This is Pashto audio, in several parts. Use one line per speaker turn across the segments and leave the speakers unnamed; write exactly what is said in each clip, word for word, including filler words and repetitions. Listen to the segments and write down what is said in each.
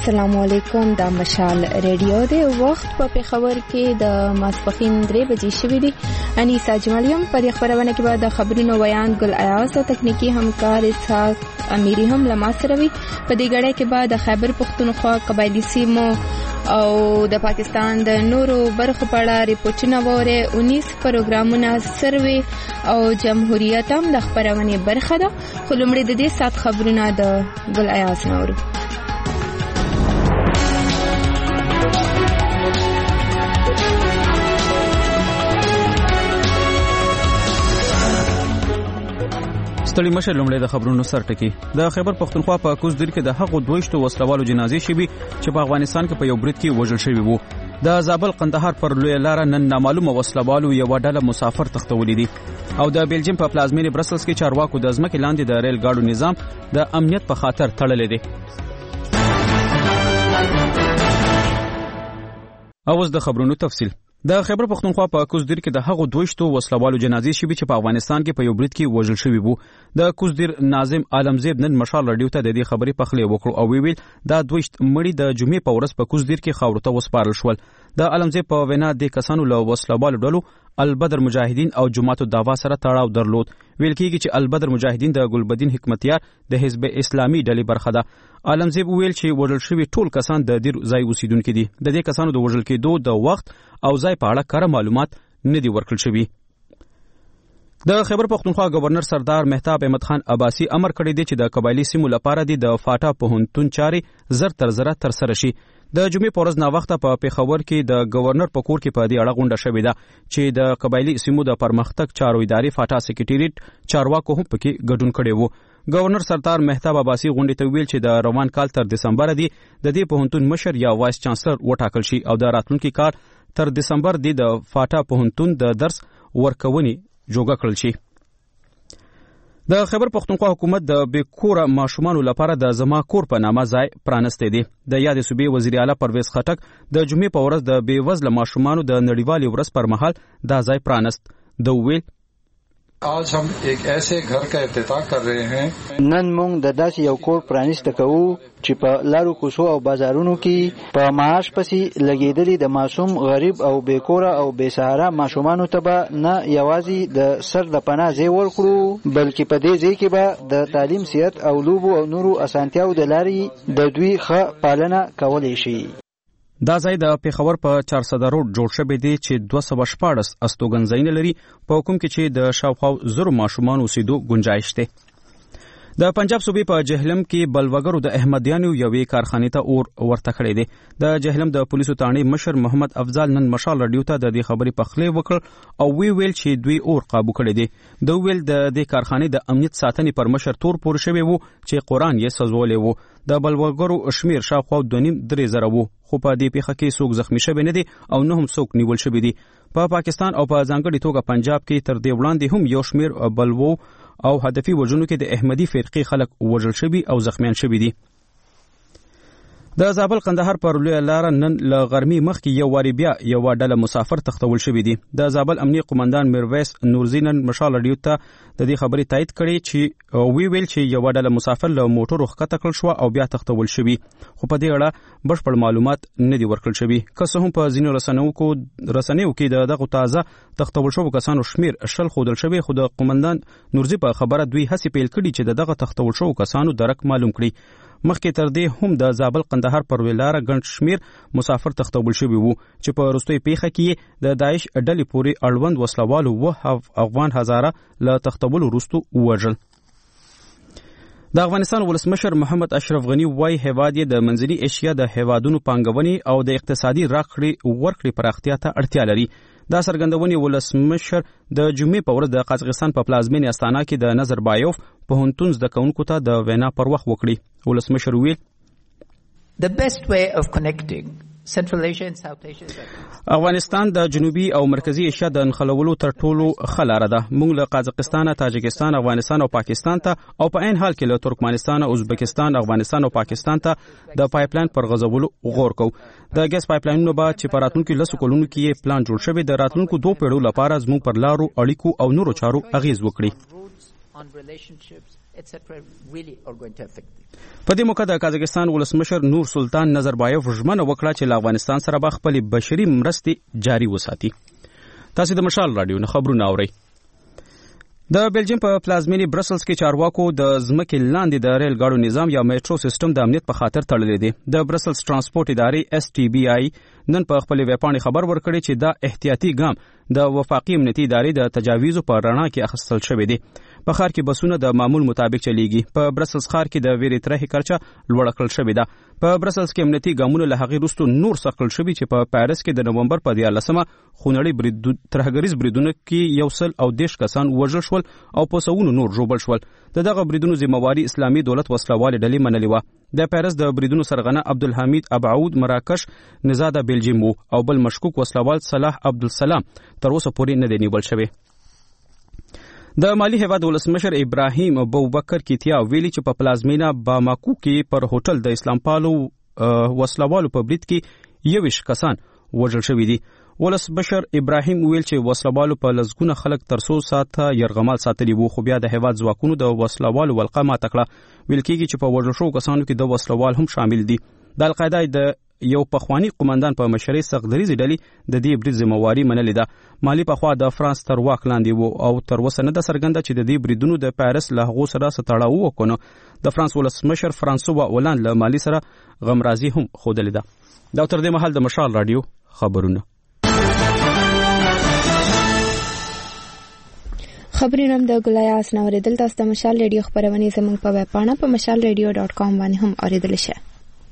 السلام علیکم. د مشال ریډیو د وخت په پیښور کې د ماسپخین درې بجې شوې دي. انیسا جمالیم پر خبرونه کې بعد د خبرونو بیان ګل ایاز او تکنیکی همکار اسحاق امیری هم لمه سره وي. په دې غړې کې بعد د خیبر پختونخوا قبایلی سیمو او د پاکستان د نورو برخو په اړه ریپورتونه وره. انیس پروګرامونه سروي او جمهوریت هم د خبرونه برخه ده. خلمړي د دې سات خبرونه د ګل ایاز نورو.
ستړي مشه لومړی د خبرونو سر ټکی. د خیبر پختونخوا په کوزدیر کې د هغو دویشتو وسلوالو جنازې شوي چې په افغانستان کې په یو برید کې وژل شوي وو. د زابل قندهار پر لوی لار نن نامعلومه وسلوالو یو ډله مسافر تختولې دي او د بیلجیم په پلازمینې برسلز کې چارواکو د ځمکې لاندې د ریل ګاډو نظام د امنیت په خاطر تړلې دي. اوس د خبرونو تفصیل. د خیبر پختونخوا په کوزدیر کې د هغو دویشتو وسلوالو جنازې شوي چې په افغانستان کې په یو برید کې وژل شوي وو. د کوزدیر ناظم عالمزیب نن مشال رادیو ته د دې خبرې پخلی وکړو او ویل دا دویشت مړي د جمعې په ورځ په کوزدیر کې خاورو ته وسپارل شول. د عالمزیب په وینا د کسانو له وسلوالو ډلو البدر مجاهدین او جماعت الدعوا سره تړاو درلود. ویل کېږي چې البدر مجاهدین د ګلبدین حکمتیار د حزب اسلامي ډلې برخه ده. عالمزیب ویل چې وژل شوي ټول کسان د دې ځای اوسیدونکي دي. د دې کسانو د وژل کېدو د وخت او ځای په اړه کره معلومات نه دي ورکړل شوي. د خیبر پختونخوا گورنر سردار مهتاب احمد خان عباسی امر کړی دی چې د قبایلی سیمو لپاره د فاټا پوهنتون چارې زر تر زره تر سره شي. د جمعې په ورځ ناوخته په پیښور کې د گورنر په کور کې په دې اړه غونډه شوې ده چې د قبایلی سیمو د پرمختګ چارو ادارې فاټا سکریټریټ چارواکو هم پکې ګډون کړی وو. گورنر سردار مهتاب عباسی غونډې ته ویل چې د روان کال تر دسمبر دی د دې پوهنتون مشر یا وایس چانسلر وټاکل شي او د راتلونکي کال تر دسمبر دی د فاټا پوهنتون د درس ورکونې جوګه کړل شي. د خیبر پختونخوا حکومت د بیکوره ماشومانو لپاره د زما کور په نامه ځای پرانستی دی. د یاد صوبې وزیر اعلی پرویز خټک د جمعې په ورځ د بې وزله ماشومانو د نړیوالې ورځ پر مهال دا ځای پرانست. د ویل
आज हम एक ऐसे घर का افتتاح कर रहे हैं.
نن موږ د داسې یو کور پرانیسته کوو چې په لارو کوڅو او بازارونو کې په معاش پسې لګېدلي د معصوم غریب او بیکوره او بې سهاره ماشومانو ته به نه یوازې د سر د پناه ځای ورکړو بلکې په دې ځای کې به د تعلیم، صحت او لوبو او نورو اسانتیاو د لارې د دوی ښه پالنه کولی شي.
دا ځای د پیښور په چار صده روډ جوړ شوی دی چې دوه سوه شپاړس استوګنځایونه لري په حکم کې چې د شاوخوا زرو ماشومانو اوسېدو ګنجایش دی. د پنجاب صوبې په جهلم کې بلوګرو د احمدیانو یوې کارخانې ته اور ورته کړی دی. د جهلم د پولیسو تاڼې مشر محمد افضل نن مشال رادیو ته د دې خبرې پخلی وکړ او وی ویل چې دوی اور قابو کړی دی. د ویل د دې کارخانې د امنیت ساتنې پر مشر تور پور شوی وو چې قرآن یې سوځولی وو. د بلوګرو شمیر شاوخوا دوه نیم درې زره وو خو په دې پیښه کې څوک زخمی شوی نه دي او نه هم څوک نیول شوي دي. په پا پاکستان او په ځانګړې توګه پنجاب کې تر دې وړاندې هم یو شمیر بلوو او هدفي وژنو کې د احمدي فرقې خلک وژل شوي او زخمیان شوي دي. د زابل قندهار پر لوی لار نن له غرمې مخکې یو واري بیا یو ډله مسافر تختول شوي دي. د زابل امنیه قومندان میرویس نورزی نن مشال رادیو ته د دې خبرې تایید کړي چې وی ویل چې یو ډله مسافر له موټرو ښکته کړل شو او بیا تختول شوي خو په دې اړه بشپړ معلومات نه دي ورکړل شوي. که څه هم په ځینو رسنیو کې دغه تازه تختول شوو کسانو شمیر شل ښودل شوی خو د قومندان نورزی په خبره دوی هڅې پیل کړي چې دغه تختول شوو کسانو درک معلوم کړي. مخکې تر دې هم د زابل قندهار پر ویلاره ګڼ شمیر مسافر تختول شوي وو چې په وروستۍ پیښه کې د داعش ډلې پورې اړوند وسلوالو اووه افغان هزاره له تختولو وروسته ووژل. د افغانستان ولسمشر محمد اشرف غنی وايي هیواد یې د منځنۍ ایشیا د هیوادونو پانګونې او د اقتصادي راکړې ورکړې پراختیا ته اړتیا لري. دا څرګندونې ولسمشر د جمعې په ورځ د قازقستان په پلازمینې استانا کې د نظربایوف پوهنتون زده کوونکو ته د وینا پر وخت وکړي. ولسمشر ویل
The best way of connecting Central Asia and South Asia
افغانستان د جنوبي او مرکزی ایشیا د نښلولو تر ټولو ښه لاره ده. موږ له قازقستان، تاجکستان، افغانستان او پاکستان ته او په عین حال کې له ترکمنستان، ازبکستان، افغانستان او پاکستان ته د پایپلاین پر غځولو غور کوو. د ګیس پایپلاینونو به چې په راتلونکو لسو کلونو کې پلان جوړ شوی د راتلونکو دوه پیړیو لپاره زموږ پر لارو، اړیکو او نورو چارو اغیز وکړي.
et cetera really are going to affect it.
په دې موقع د قازقستان ولسمشر نور سلطان نظربایف ژمنه وکړه چې له افغانستان سره به خپلې بشري مرستې جاري وساتي. تاسو د مشال رادیو نه خبرونه اورئ. د بلجیم په پلازمینی برسلز کې چارواکو د ځمکې لاندې د ریل ګاډو نظام یا میټرو سیستم د امنیت په خاطر تړلی دی. د برسلز ترانسپورت ادارې اس ټي بي آی نن په خپل ویبپاڼې خبر ورکړی چې دا احتیاطي ګام د وفاقي امنیتي ادارې د تجاویزو په رڼا کې اخیستل شوی دی. په ښار کې بسونه د معمول مطابق چلیږي. په برسلز ښار کې د ویرې ترهې کچه لوړه کړل شوې ده. په برسلز کې امنیتي ګامونه له هغې وروسته نور سخت کړل شوي چې په پاریس کې د نومبر په دیارلسمه خونړي ترهګریز بریدونو کې یو سل او دېرش کسان وژل شول او په سوونو نور ژوبل شول. د دغه بریدونو ذمهواري اسلامي دولت وسلوالې ډلې منلې وه. د پاریس د بریدونو سرغنه عبدالحمید ابعود مراکش نزاده بلجیم وو او بل مشکوک وسلوال صلاح عبدالسلام تر اوسه پورې نه دی نیول شوی. د مالی هیواد ولسمشر ابراهیم ابوبکر کیتیا ویلي چې په پلازمینا باماکو کې پر هوټل د اسلام پالو وسلوالو په برید کې یویش کسان وژل شوي دي. ولسمشر ابراهیم ویل چې وسلوالو په لزګونه خلک تر څو ساعته یرغمال ساتلي وو، خو بیا د هیواد ځواکونو د وسلوالو ولقه ماته کړه. ویل کېږي چې په وژل شوو کسانو کې د وسلوال هم شامل دي. د القاعده د یو پخوانی قومندان په مشرۍ سختدریزې ډلې د دې برید ذمهواري منلې ده. مالی پخوا د فرانس تر واک لاندې وو او تر اوسه نه ده څرګنده چې د دې بریدونو د پاریس له هغو سره څه تړاو وکړو. د فرانس ولسمشر فرانسوا اولاند له مالي سره غمرازي هم ښودلې ده. دا تر دې مهال د مشال رادیو خبرونه.
خبرونه هم د ګلایاس نه اورېدل. تاسو د مشال رادیو خبرونه زموږ په ویب پاڼه په مشال رادیو ډاټ کام باندې هم اورېدلی شئ.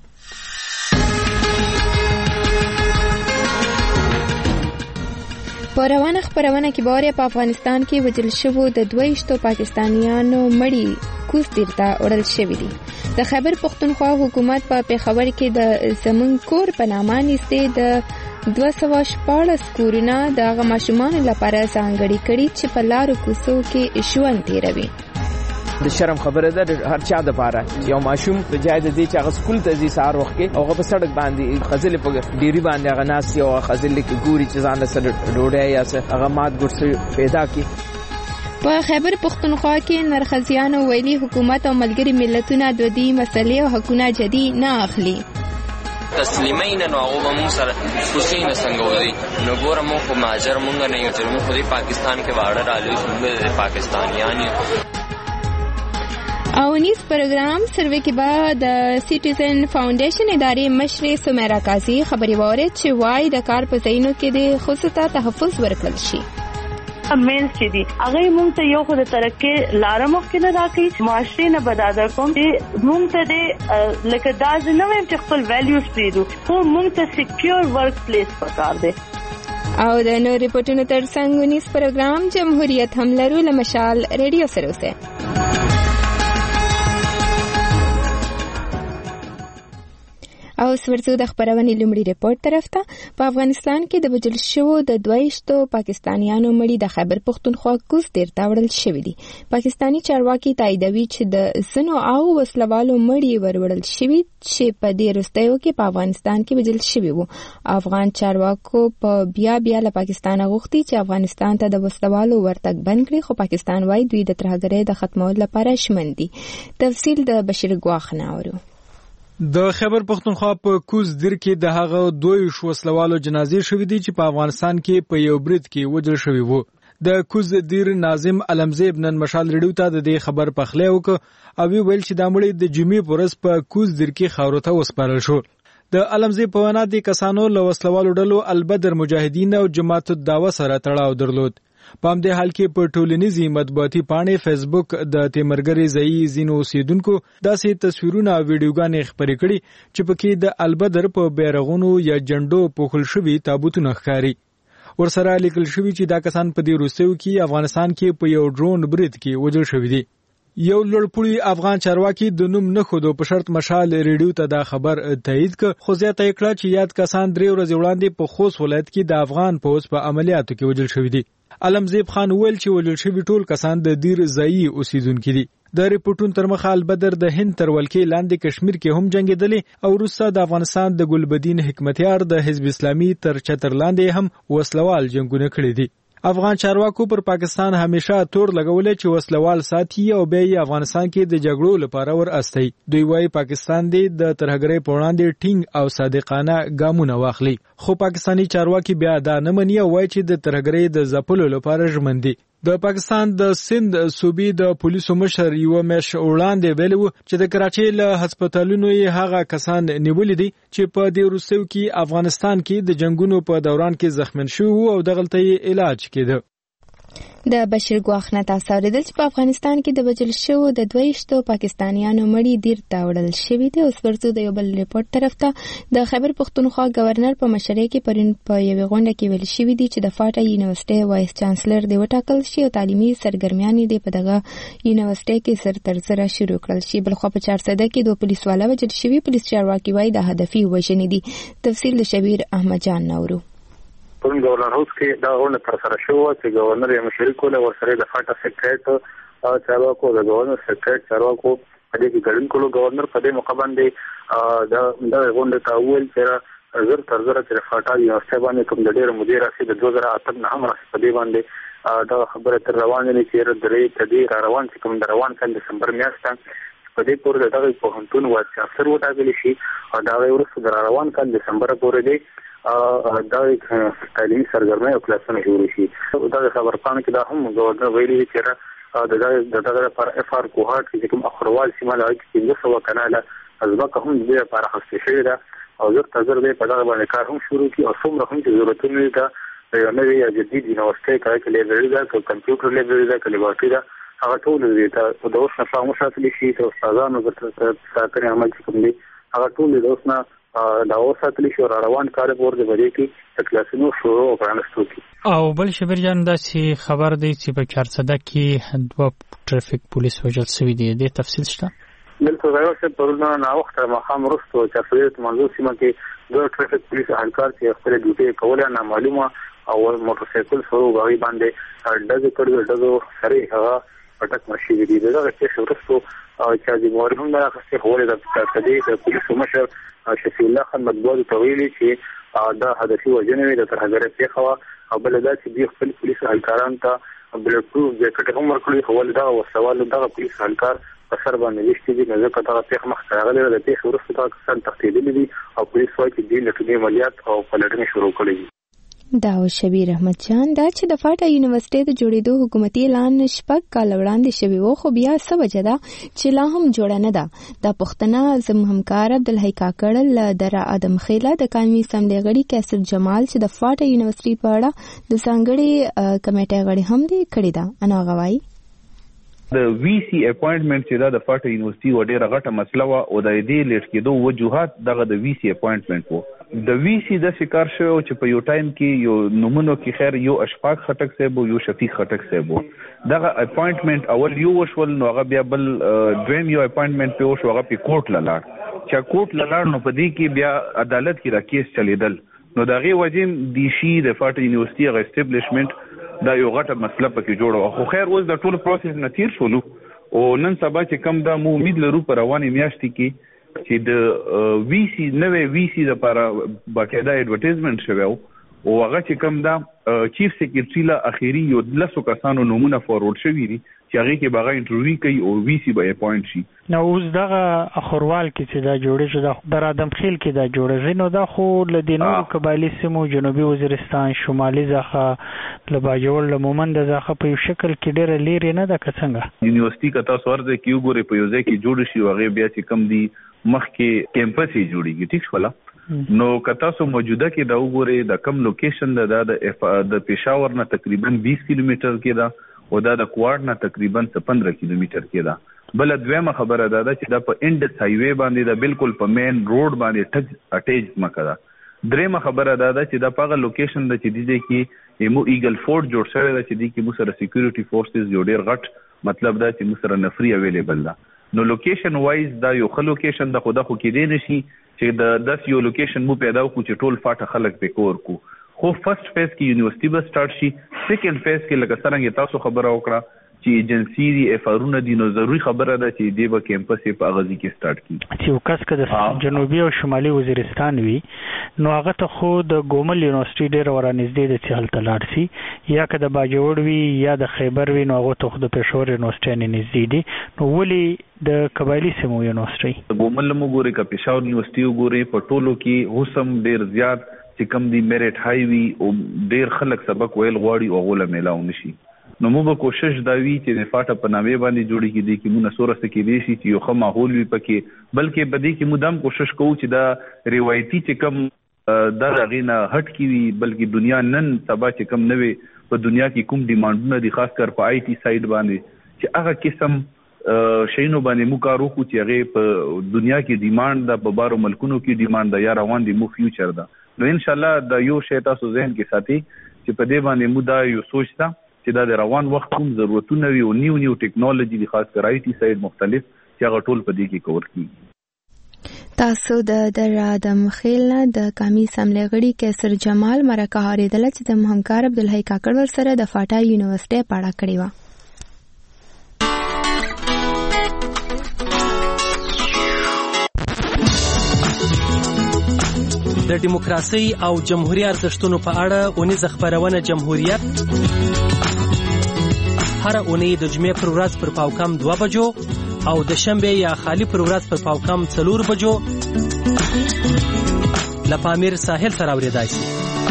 په روانه خبرونه کې باور په افغانستان کې وژل شوو د دویشتو پاکستانیانو مړي کوز تیر ته وړل شوي دي. د خیبر پښتونخوا حکومت په پېښور کې د زمون کور په نامه نیستې د دوه سوه شپاړس کورونه د هغه ماشومانو لپاره ځانګړي کړي چې په لارو کوڅو کې ژوند تېروي.
د شرم خبره ده هر چا د پاره یو ماشوم د جای د دې چې هغه سکول ته ځي سهار وخت کې هغه په سړک باندې خزلې په ډیری باندې هغه ناست یو خزلې کې ګوري چې ځان سره ډوډۍ یا څه هغه مات ګرځي پیدا کی.
په خیبر پښتونخوا کې نرخزیانو ویلي حکومت او ملګری ملتونه د دې مسلې او حقونه جدي نه اخلي.
تسلیمین نو هغه مو سره خوشی نه څنګه ودی نو ګوره مو خو ماجر مونږ نه یو چې مو خو پاکستان کې واړه رالو شو د پاکستانیان
او نیز پروګرام سروې کې به د سټیزن فاونډیشن ادارې مشرې سمیرا قاضي خبرې واورېد چې وایي د کار په ځایونو کې د ښځو ته تحفظ ورکړل شي.
مینس چې دي هغه مونږ ته یو خو د ترقۍ لاره مخکې نه راکړي، معاشرې نه به دا درکوم چې مونږ ته د لکه دا زه نه وایم چې خپل ویلیوز پرېږدو، خو مونږ ته سیکیور ورک پلیس پکار دی.
او د نور ریپورټونو ترڅنګ ونیس پروګرام جمهوریت هم لرو له مشال ریډیو سره اوسئ. او ورځو د خبرونې لومړي ریپورت طرف ته. په افغانستان کې د وژل شوو د دویشتو پاکستانیانو مړي د خیبر پښتونخوا کوز تیر ته وړل شوي دي. پاکستاني چارواکي تاییدوي چې د ځینو او وسلوالو مړي وروړل شوي چې په دې وروستیو کې په افغانستان کې وژل شوي وو. افغان چارواکو په بیا بیا له پاکستانه غوښتي چې افغانستان ته د وسلوالو ورتګ بند کړي، خو پاکستان وایي دوی د ترهګرۍ د ختمولو لپاره ژمن دي. تفصیل د بشیر ګواخ نه اورو.
د خیبر پښتونخوا په کوز دیر کې د هغه دوی وسلوالو جنازې شوې دي چې په افغانستان کې په یو برید کې وژل شوي وو. د کوز دیر ناظم علمزیب نن مشال ریډیو ته د دې خبر پخلی وکړ او ویل چې دا مړی د جمعې په ورځ په کوز دیر کې خاورو ته وسپارل شو. د علمزیب په وینا د کسانو له وسلوالو ډلو البدر مجاهدین او جماعت الدعوه سره تړاو درلود. په همدې حال کې په ټولنیزې مطبوعاتي پاڼې فیسبوک د تیمرګرې ځایي ځینو اوسیدونکو داسې تصویرونه او ویډیوګانې خپرې کړي چې پکې د البدر په بیرغونو یا جنډو پوښل شوي تابوتونه ښکاري. ورسره لیکل شوي چې دا کسان په دې وروستیو کې افغانستان کې په یو ډرون برید کې وژل شوي دي. یو لوړپوړي افغان چارواکي د نوم نه ښودو په شرط مشال ریډیو ته دا خبر تایید کړ، خو زیاته یې کړه چې یاد کسان درې ورځې وړاندې په خوست ولایت کې د افغان پوځ په عملیاتو کې وژل شوي دي. علمزیب خان ویل چې وژل شوي ټول کسان د دیر ځایي اوسیدونکي دي. د ریپورټونو تر مخه البدر د هند تر ولکې لاندې کشمیر کې هم جنګېدلې او وروسته د افغانستان د ګلبدین حکمتیار د حزب اسلامي تر چتر لاندې هم وسلوال جنګونه کړي دي. افغان چارواکو پر پاکستان همیشه تور لګولې چې وسلوال ساتي او به افغانستان کې د جګړو لپاره ور استي. دوی وايي پاکستان دې د ترهګرۍ په وړاندې ټینګ او صادقانه ګامونه واخلي. خو پاکستانی چارواکي بیا دا نه مني او وايي چې د ترهګرۍ د ځپلو لپاره ژمن دي. د پاکستان د سند صوبې د پولیسو مشر یو مش وړاندې ویلو چې د کراچۍ له هسپتالونو یې هغه کسان نیولې دي چې په دې روسیو کې افغانستان کې د جنگونو په دوران کې زخمین شوي او دغلته یې علاج کېده.
د بشیر ګواخ نه تاسو اوریدل چې په افغانستان کې د وژل شوو د دویشتو پاکستانیانو مړي دیر ته وړل شوي دي. اوس ورته د یو بل ریپورت طرف ته د خیبر پښتونخوا گورنر په مشرۍ کې پرین په یوې غونډه کې ویل شوي دي چې د فاټا یونیورسيټي وایس چانسلر دی وټاکل شي او تعلیمي سرګرمیانې دی په دغه یونیورسيټي کې سر تر سره شروع کړل شي. بل خو په چارسده کې دوه پولیس والا وژل شوي. پولیس چارواکي وایي د هدفي وژنې دي. تفصیل د شبیر احمد جان نورو.
پرون گورنر هاوس کې دا غونډه تر سره شوه چې گورنر یې مشري کوله ورسره د فاټا سیکریټ او چارواکو د گورنر سیکریټ چارواکو په دې کې ګډون کولو. گورنر په دې موقع باندې دا د غونډه ته ویل چې زر تر زر چې فاټا یونیورسيټي باندې کوم د ډېر مدیر راشي د دوه زره اته نه هم راشي په دې باندې دا خبره تر روانه نه چې درې تدې روان چې کوم روان کال دسمبر میاشت په دې پورې دغه په هنتون وایس چانسلر وټاکل شي او دا ورسره در روان کال دسمبر پورې دی دا تعلیمي سرګرمۍ او کلاسونه جوړ شي. دا خبرپاڼه کې دا هم گورنر ویلي چې د دغه لپاره اف ار کوهات چې کوم اخروال سیمه لای کې د سو کناله ازبک هم د لپاره خاصه شوی دا او زر تزر به په دغه باندې کار هم شروع کی او څومره هم چې ضرورتونه ده یو نوی جدید یونیورسيټي کار کې لایبرری ده کمپیوټر لایبرری ده کلیبارټي ده هغه ټول دې ته د اوس نه فهمو ساتل شي او استادانو د ساتنې عمل کوم دي هغه ټول د اوس نه دا اوساتلی شو روان کار ورته بری کې کلاسونو شروع او پرانستو کی.
او بل شبیر جان دا چې خبر دی چې په چارسده کې دوه ټریفیک پولیس وژل شوي دي. د تفصیل شته؟
بلکې دا اوس په ورونه نا وخت مخام رستو چارسده منځو سیمه کې دوه ټریفیک پولیس اهلکار چې خپل ډیوټي کوله نه معلومه او موټر سایکل سره غوي باندې ډزې کړې ډزو سره هغه پټک مشي دي. دا چې شورستو او چې د مورهم دا خاصه هوله د تدې د پولیسو مشر شفیع الله خان مدبوغ تویلی چې دا هدفي وژنې د ترهګرۍ پیښه او بل دا چې د خپل پولیسو اهلکاران ته بل پروف جاکټ هم ورکړي خو ول دا وسوال دغه پولیسو اهلکار په سر باندې وشتي دي. نه ځکه دا پیښه مخ ته راغلي د پیښې وروسته دا کسان تښتېدلي دي او پولیس وايي چې دوی لټونې عملیات او پلټنې شروع کړې دي.
دا شبیر احمد جان دا چې د فاټا یونیورسيټي د جوړېدو حکومتي اعلان شپږ کال وړاندې شوی و خو بیا څه وجه ده چې لا هم جوړه نه ده. دا پښتنه زموږ همکار عبدالحی کاکړ له دره ادم خیله د قومي اسمبلی غړي کیسر جمال چې د فاټا یونیورسيټي په اړه د ځانګړي کمیټې غړي هم دی کړی دا انا غواړي
د وی سی اپاینټمنت چې دا د فاټا یونیورسيټي و ډیره غټه مسله و او د دې لیټ کېدو وجوهات دغه د وی سی اپاینټمنت وو. د وی سی د شکار شو چې په یو ټایم کې یو نمونه کې خیر یو اشفاق خټک صاحب او یو شفیق خټک صاحب دغه اپاینټمنت اول یو وشول نو هغه بیا بل دویم یو اپاینټمنت په وشو هغه په کوټ لاله چې کوټ لاله نو په دې کې بیا عدالت کې را کیس چلیدل نو دغه وجیم دی شي د فاټا یونیورسيټي غ اسټابلیشمنت دا یو غټه مسله پکې جوړه خو خیر اوس د ټول پروسس نه تیر شولو او نن سبا چې کم دا مو امید لرو پر رواني میاشتې کې چې د وی سی نوې وی سی لپاره باقاعده ایڈورټایزمنت شوی او هغه چې کم دا چیف سیکریټری لا اخیری یو لسو کسانو نمونه فورورډ شوی دي چې هغه کې باغه انټرویو کوي او وی سی به اپاینټ شي.
نو اوس دغه اخروال کې چې دا جوړه شو د درادم خیل کې دا جوړه زینو دا خو ل دینو قبایلی سیمو جنوبي وزیرستان شمالي ځخه ل باجوړ ل مومند ځخه په شکل کې ډېر لري نه د کڅنګ
یونیورسيټي کتا سورځ کې وګوري په یوځای کې جوړ شي هغه بیا چې کم دي مخ کې کیمپس یې جوړیږي ٹھیک شولا نو کتا سو موجوده کې دا وګوري د کم لوکیشن د د پېښور نه تقریبا بیس کیلومتر کې دا او دا د کوارډ نه تقریبا پندرہ کیلومتر کې دا بل دویمه خبره ده چې دا په انډس هایوي باندې دا بالکل په مین روډ باندې ټچ اٹیچ مکه دا دریمه خبره ده چې دا په لوکیشن د چې دی کې ایمو ایګل فورټ جوړ شوی دا چې دی کې مو سره سکیورټي فورسز جوړ ډیر غټ مطلب دا چې مو سره نفري اویلیبل ده نو لوکیشن وایز دا یو خل لوکیشن د خدا خو کې دی نشي چې د داس یو لوکیشن مو پیدا کو چې ټول فاټه خلک په کور کو خو فرست فیز کې یونیورسيټي به سٹارټ شي سیکنډ فیز کې لکه څنګه تاسو خبره وکړه چې ایجنسی دی افارونه دي نو ضروري خبره ده چې دی به کیمپس په غزي کې سٹارټ کړي.
چې وکاس که د جنوبي او شمالي وزیرستان وي نو هغه ته خو د ګومل یونیورسيټي ډېر ورانږدې د چې هلته لاړ شي، یا که د باجوړ وي یا د خیبر وي نو هغه ته خو د پېښور یونیورسيټي نه نږدې دي. نو ولې د قبایلی سیمو یونیورسيټي
ګومل مو ګوري که پېښور یونیورسيټي وګوري په ټولو کې هوسم ډېر زیات چې کم دی میرټ هاي وي او ډېر خلک سبق ویل غواړي او غوله میلاو نشي. نو موږ به کوشش دا وی چې د فاټه په نامې باندې جوړی کې دي چې موږ سورسته کې دي چې یو ښه ماحول وي پکې، بلکې بدی کې مدام کوشش کوو چې دا روایتي چې کم دا غینه هټ کی وي، بلکې دنیا نن سبا چې کم نوي په دنیا کې کوم ډیمانډونه دي خاص کر په آی ټي سایډ باندې چې هغه قسم شینو باندې مو کارو کو چې هغه په دنیا کې ډیمانډ د په بارو ملکونو کې ډیمانډ دا یا روان دي مو فیوچر دا. نو ان شاء الله دا یو شی تاسو ذهن کې ساتي چې په دې باندې مو دا یو سوچ تا چې دا د روان وخت کوم ضرورتونه وي او نیو نیو ټیکنالوژي د خاص کر آی ټي سایډ مختلف چې هغه ټول په دې کې کور کیږي.
تاسو د درادم خیل نه د قومي اسمبلی غړي کیسر جمال مرکه هریدل چې د همکار عبدالحی کاکړ ور سره د فاټا یونیورسيټي پاړه کړی و.
د دیموکراسي او جمهوریت ارزښتونو په اړه اونیزه خبرونه جمهوریت هر اونۍ د جمعې پر ورځ پر پاوکم دوه بجو او د شنبه یا خالی پر ورځ پر پاوکم څلور بجو له پامیر ساحل سره اوریدای شي.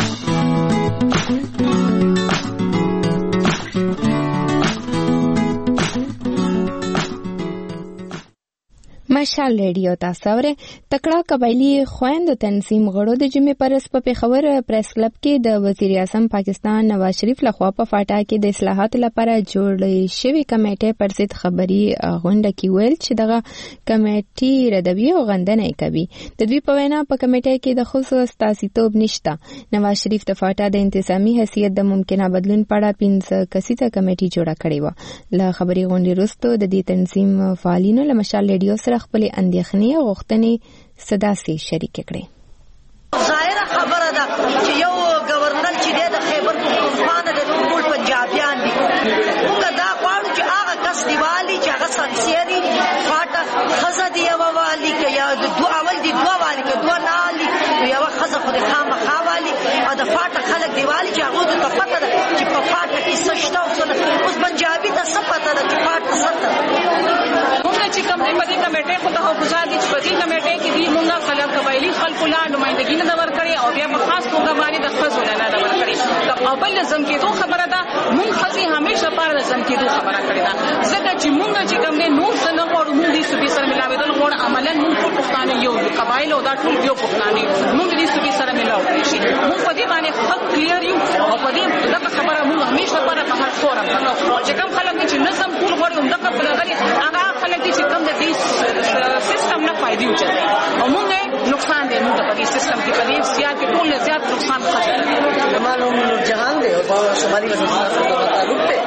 مشال ریډیو تاسو اورئ. تکړه قبایلی خويندو تنظیم غړو د جمعې پرس په پیښور پریس کلب کې د وزیر اعظم پاکستان نواز شریف لخوا په فاټا کې د اصلاحاتو لپاره جوړ شوی کمیټې پر ضد خبري غونډه کې ویل چې دغه کمیټې ردوی او غندنه کوي. د دوی په وینا په کمیټې کې د خصوصي استازیتوب نشته. نواز شریف د فاټا د انتظامی حیثیت د ممکنه بدلون په اړه پنځه کسیزه کمیټې جوړه کړې و. له خبري غونډې وروسته د دې تنظیم فعالینو له مشال ریډیو سره خپل اندېښنې او غوښتنې صدا سي شریک کړي.
ظاهره خبره ده چې یو گورنر چې د خیبر پختونخوا د ټول پنجابیان دي، موږ دا غواړو چې هغه کس دیوالي چې هغه سنسيري فاټه خزه دی یو والی کې یا د دوه اول دی دوه والی کې دوه نالي یو خزه خو د خامخا والی او د فاټه خلک دیوالي چې هغه ته پته ده چې په فاټه کې سشته او څه اوس پنجابي ته څه پته ده چې فاټه سره موږ چې کوم دی په دې کمیټې خو ته گزار دي چې په دې کمیټې کې دی موږ خلک قبایلی خلکو لا نمائندګي نه ور کړی او بیا په خاص توګه باندې د خزو نه نه ور کړی. او بل زم کېدو خبره ده موږ خزي همیشه پر زم کېدو خبره کړی ده ځکه چې موږ چې کوم نه نور څنګه غواړو موږ دې سبي سره ملاوېدل غواړو عملاً موږ ټول پښتانه یو قبایل او دا ټول یو پښتانه موږ دې سبي سره ملاوېږي شي. موږ په دې باندې خط کلیر یو او په دې دغه خبره موږ همیشه پر په هر فورم چې کوم خلک چې نظم ټول غواړي دغه په لغري هغه خلک چې کوم د دې سیستم نه فائدې وچته او موږ نقصان دی موږ په دې سیستم کې په دې سیاست کې ټول زیات نقصان خاطر معلوم جهان دی او په شمالي وزیرستان سره تعلق دی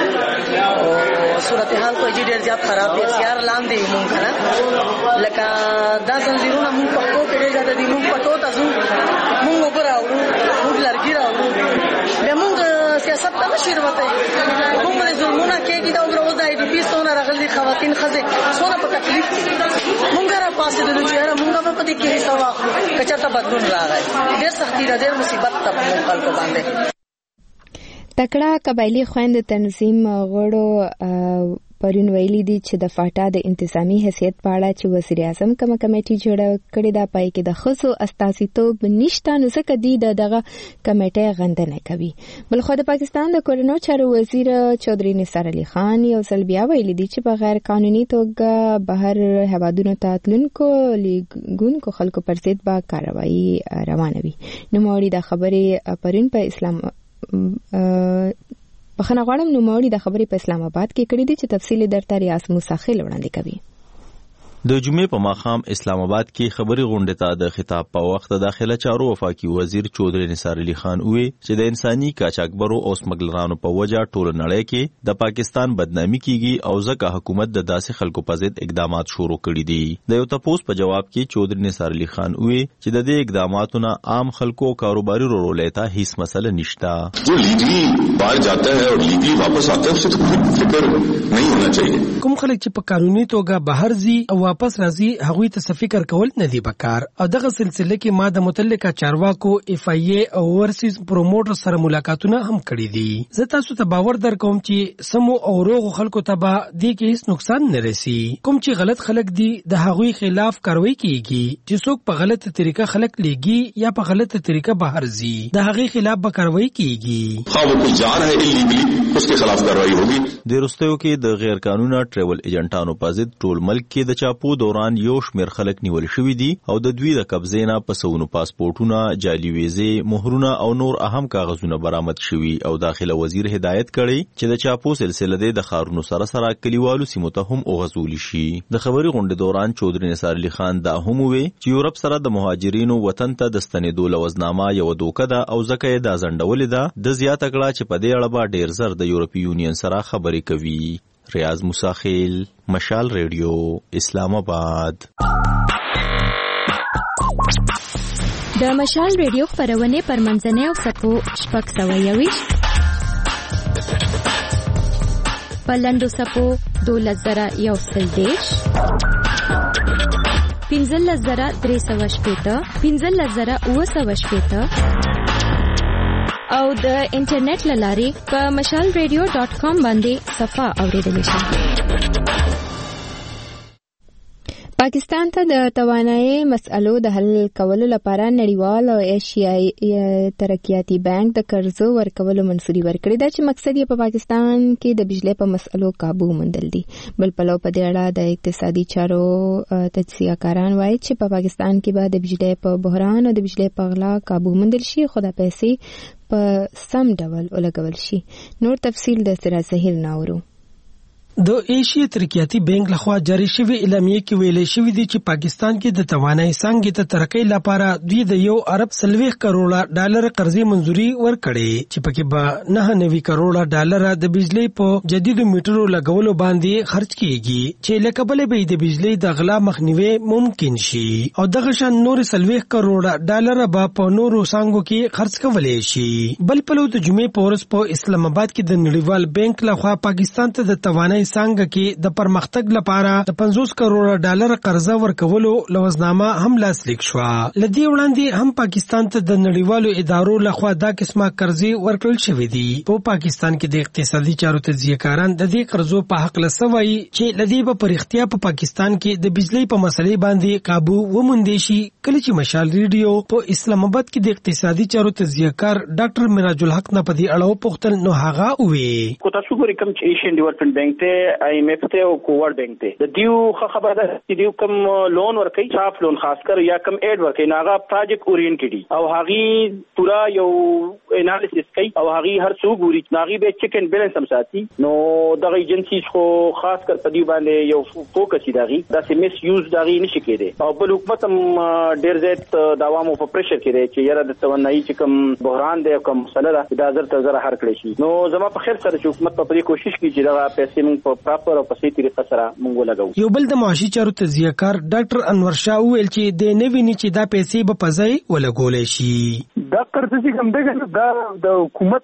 او صورتحال په دې ډېر زیات خراب دي. سیار لاندې موږ کنه لکه دا زنجیرونه موږ په کوټه کې زیات دي موږ په ټوټه زو موږ وګراو موږ لرګي راو به موږ سیاست ته شروع وته موږ له زمونه کې دا وګراو دا دې پیسونه راغلي خواتین خزه څونه په تکلیف موږ را پاسې د لوچاره موږ په دې کې حصہ واخلو کچته بدلون راغی ډېر سختي را ډېر مصیبت ته په خلکو باندې.
تکړه قبایلی خويندو تنظیم غړو پرون ویلي دي چې د فاټا د انتظامی حیثیت په اړه چې وزیر اعظم کومه کمیټه جوړه کړې ده پای کې د خصو استازیتوب نشته نو ځکه دی دغه کمیټه غندنه کوي. بل خو د پاکستان د کورونو چارو وزیر چودھری نثار علي خان یو ځل بیا ویلي دي چې په غیر قانوني توګه بهر هوادونو ته تلونکو لیګونکو خلکو پر ضد به کاروایی روانه وي. نو موري د خبرې پرون په اسلام بخنه غواړم نو موري د خبرې په اسلام آباد کې کړې دي چې تفصیل درته ریاض موسی خیل وړاندې کوي.
د جمعې په ماښام اسلام آباد کې خبري غونډه ته د خطاب په وخت د داخله چارو وفاقي وزیر چودري نثار علي خان وویل چې د انساني کاچاکبرو او سمګلرانو په وجه ټول نړۍ کې د پاکستان بدنامي کیږي او ځکه حکومت د داسې خلکو په ضد اقدامات شروع کړي دي. د یو تپوس په جواب کې چودري نثار علي خان وویل چې د دې اقداماتو نه عام خلکو او کاروباري رولې ته هیڅ مسله نشته.
جو لیگلی باہر جاتا ہے اور لیگلی واپس آتا ہے اسے تو کوئی فکر نہیں ہونا چاہیے.
کوم خلک چې په قانوني توګه بهر ځي او واپس راځي هغوی ته فکر کول نه دی پکار. او دغه سلسله کې ما د متعلقه چارواکو اف ای ای او ورسیز پروموټر سره ملاقاتونه هم کړي دي. زه تاسو ته باور درکوم چې سمو او روغ خلکو ته به دې کې هیڅ نقصان نه رسي. کوم چې غلط خلک دي د هغوی خلاف کاروایی کیږي. چې څوک په غلطه طریقه خلک لیږي یا په غلطه طریقه بهر ځي د هغې خلاف به کاروایی کیږي.
خو کوئی جا رہا ہے ایلیگلی اس کے خلاف کاروائی ہوگی.
د رستیو کې د غیر قانوني ټریول ایجنټانو په ضد ټول ملک کې د چاپو دوران یو شمېر خلک نیول شوي دي او د دوی د قبضې نه په سونو پاسپورټونه، جعلي ویزې، مهرونه او نور اهم کاغذونه برآمد شوي. او داخله وزیر هدایت کړی چې د چاپو سلسله د ښارونو سره سره کلیوالو سیمو ته هم وغځول شي. د خبري غونډې دوران چودري نثار علي خان دا هم وویل چې یورپ سره د مهاجرینو وطن ته د ستنېدو لوزنامه یو دوکه ده او ځکه یې دا ځنډولې ده. د زیاته کړه چې په دې اړه به ډېر زر د یورپي یونین سره خبرې کوي. ریاض موساخیل، مشال ریډیو، اسلام آباد.
د مشال ریډیو خپرونه پر منځنۍ او سپو شپږ سوه یویشت په لنډو سپو دولس زره یو سل دېرش پنځلس زره درې سوه شپېته پنځلس زره اووه سوه شپېته او د انټرنیټ له لارې په مشال ریډیو ډاټ کام باندې صفحه اوریدلی شئ.
پاکستان ته د توانایي مسألو د حل کولو لپاره نړیوال او ایشیایي ترقیاتي بانک د قرضو ورکولو منظوري ورکړې ده چې مقصد یې په پاکستان کې د بجلی په مسألو قابو موندل دي. بل پلو په دې اړه د اقتصادي چارو تجزیه کاران وایي چې په پاکستان کې به د بجلی په بحران او د بجلی په غلا قابو موندل شي خو دا پیسې په سم ډول ولګول شي. نور تفصیل د سراج سهیل ناورو.
د ایشیا ترقیاتي بانک لخوا جاری شوی اعلامیه کې ویل شوی دی چې پاکستان کې د توانایي څانګې ته ترقۍ لپاره دوی د یو ارب سلويخ کروڑه ډالر قرضې منځوري ورکړې چې پکې به نه نوي کروڑه ډالر د بجلی په جديدو میټرو لګولو باندې خرج کیږي چې لکبلې به د بجلی د غلا مخنیوي ممکن شي او دغه شان نور سلويخ کروڑه ډالر به په نورو څانګو کې خرج کولای شي. بل پلو د جمعې په ورځ په اسلام آباد کې د نړیوال بانک لخوا پاکستان ته د توانایي څنګه کې د پرمختګ لپاره د پنځوس کروڑه ډالر قرضه ورکولو لوزنامه هم لاسلیک شو. لدی وړاندې هم پاکستان ته د نړیوالو ادارو لخوا دا قسمه قرضې ورکړل شوې دي. په پاکستان کې د اقتصادي چارو تجزیه کاران د دې قرضو په حق لسوي چې لدی په پرختیا په پاکستان کې د بجلی په مسلې باندې قابو وموندې شي. کله چې مشال ریډیو په اسلام آباد کې د اقتصادي چارو تجزیه کار ډاکټر میراج الحق نه په دې اړه پوښتل نو هغه وې
کو تاسو ګورئ کوم چې ایشین ډیولپمنٹ بانک ته آی ایم ایف ته او کوورډ بانک ته د دیو خبره ده چې دیو کوم لون ورکړي صاف لون خاص کر یا کوم ایډ ورکړي ناغه پروجیکټ اورینټډ او هغه پورا یو انالیسس کوي او هغه هر څو ګوري ناغي به چیک اینڈ بیلنس هم ساتي. نو دغه ایجنسیز خو خاص کر په دیو باندې یو فوکس دي دا سه میس یوز دغه نشي کېده او بل حکومت هم ډیر زیات د عوامو په پریشر کې دی چې یاره د توانایي چې کوم بحران دی کوم مسله ده دا زر تر زر هر کړی شي. نو زما په خیر سره چې حکومت په دې کوشش کوي چې دا پیسې موږ په پراپر او په صحیح طریقه سره موږ لګو.
یو بل د معاشي چارو تجزیه کار ډاکټر انور شاه ویل چې د نوی نه چې دا پیسې به پځای ولګول شي.
دا قرض چې کوم دغه دا د حکومت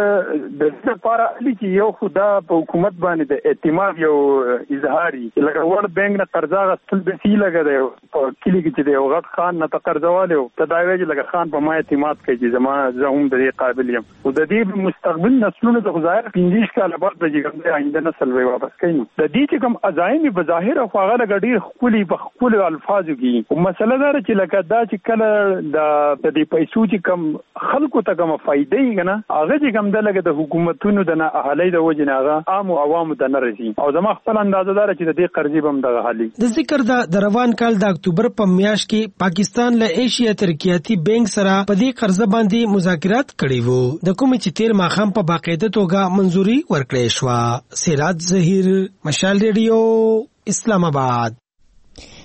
د لپاره چې یو خدا په حکومت باندې د اعتماد یو اظهاري لکه ورلد بانک نه قرض غوښتل د سی لګا دی په کلی کې چې دی او غټ خان نه قرضواله او تداوی چې لکه خان په ما اعتماد کوي چې زما زه هم د دې قابل یم او د دې مستقبل نسلونو د ظاهر پنځه کاله بعد به چې کوم آینده نسل وي واپس کوي. د دې چې کوم عزایم بظاهر خو هغه لګډي خولي په خپل الفاظو کې او مسله دا چې لکه دا چې کله د دې پیسو چې کوم خلکو ته کوم فائدې کنه هغه چې کوم د لګ د حکومتونو د نه اهلي د وجناغه عام او عوام ته نه رسي او زما خپل اندازه دار چې د دې قرضې بم دغه حالي.
د ذکر د روان کال د اکتوبر په میاشت کې پاکستان له ایشیا ترقیاتي بانک سره په دې قرضه باندې مذاکرات کړي وو د کوم چې تیر ماخام په باقاعده توګه منځوري ورکړې شو. سراج ظهیر، مشال ریډیو، اسلام آباد.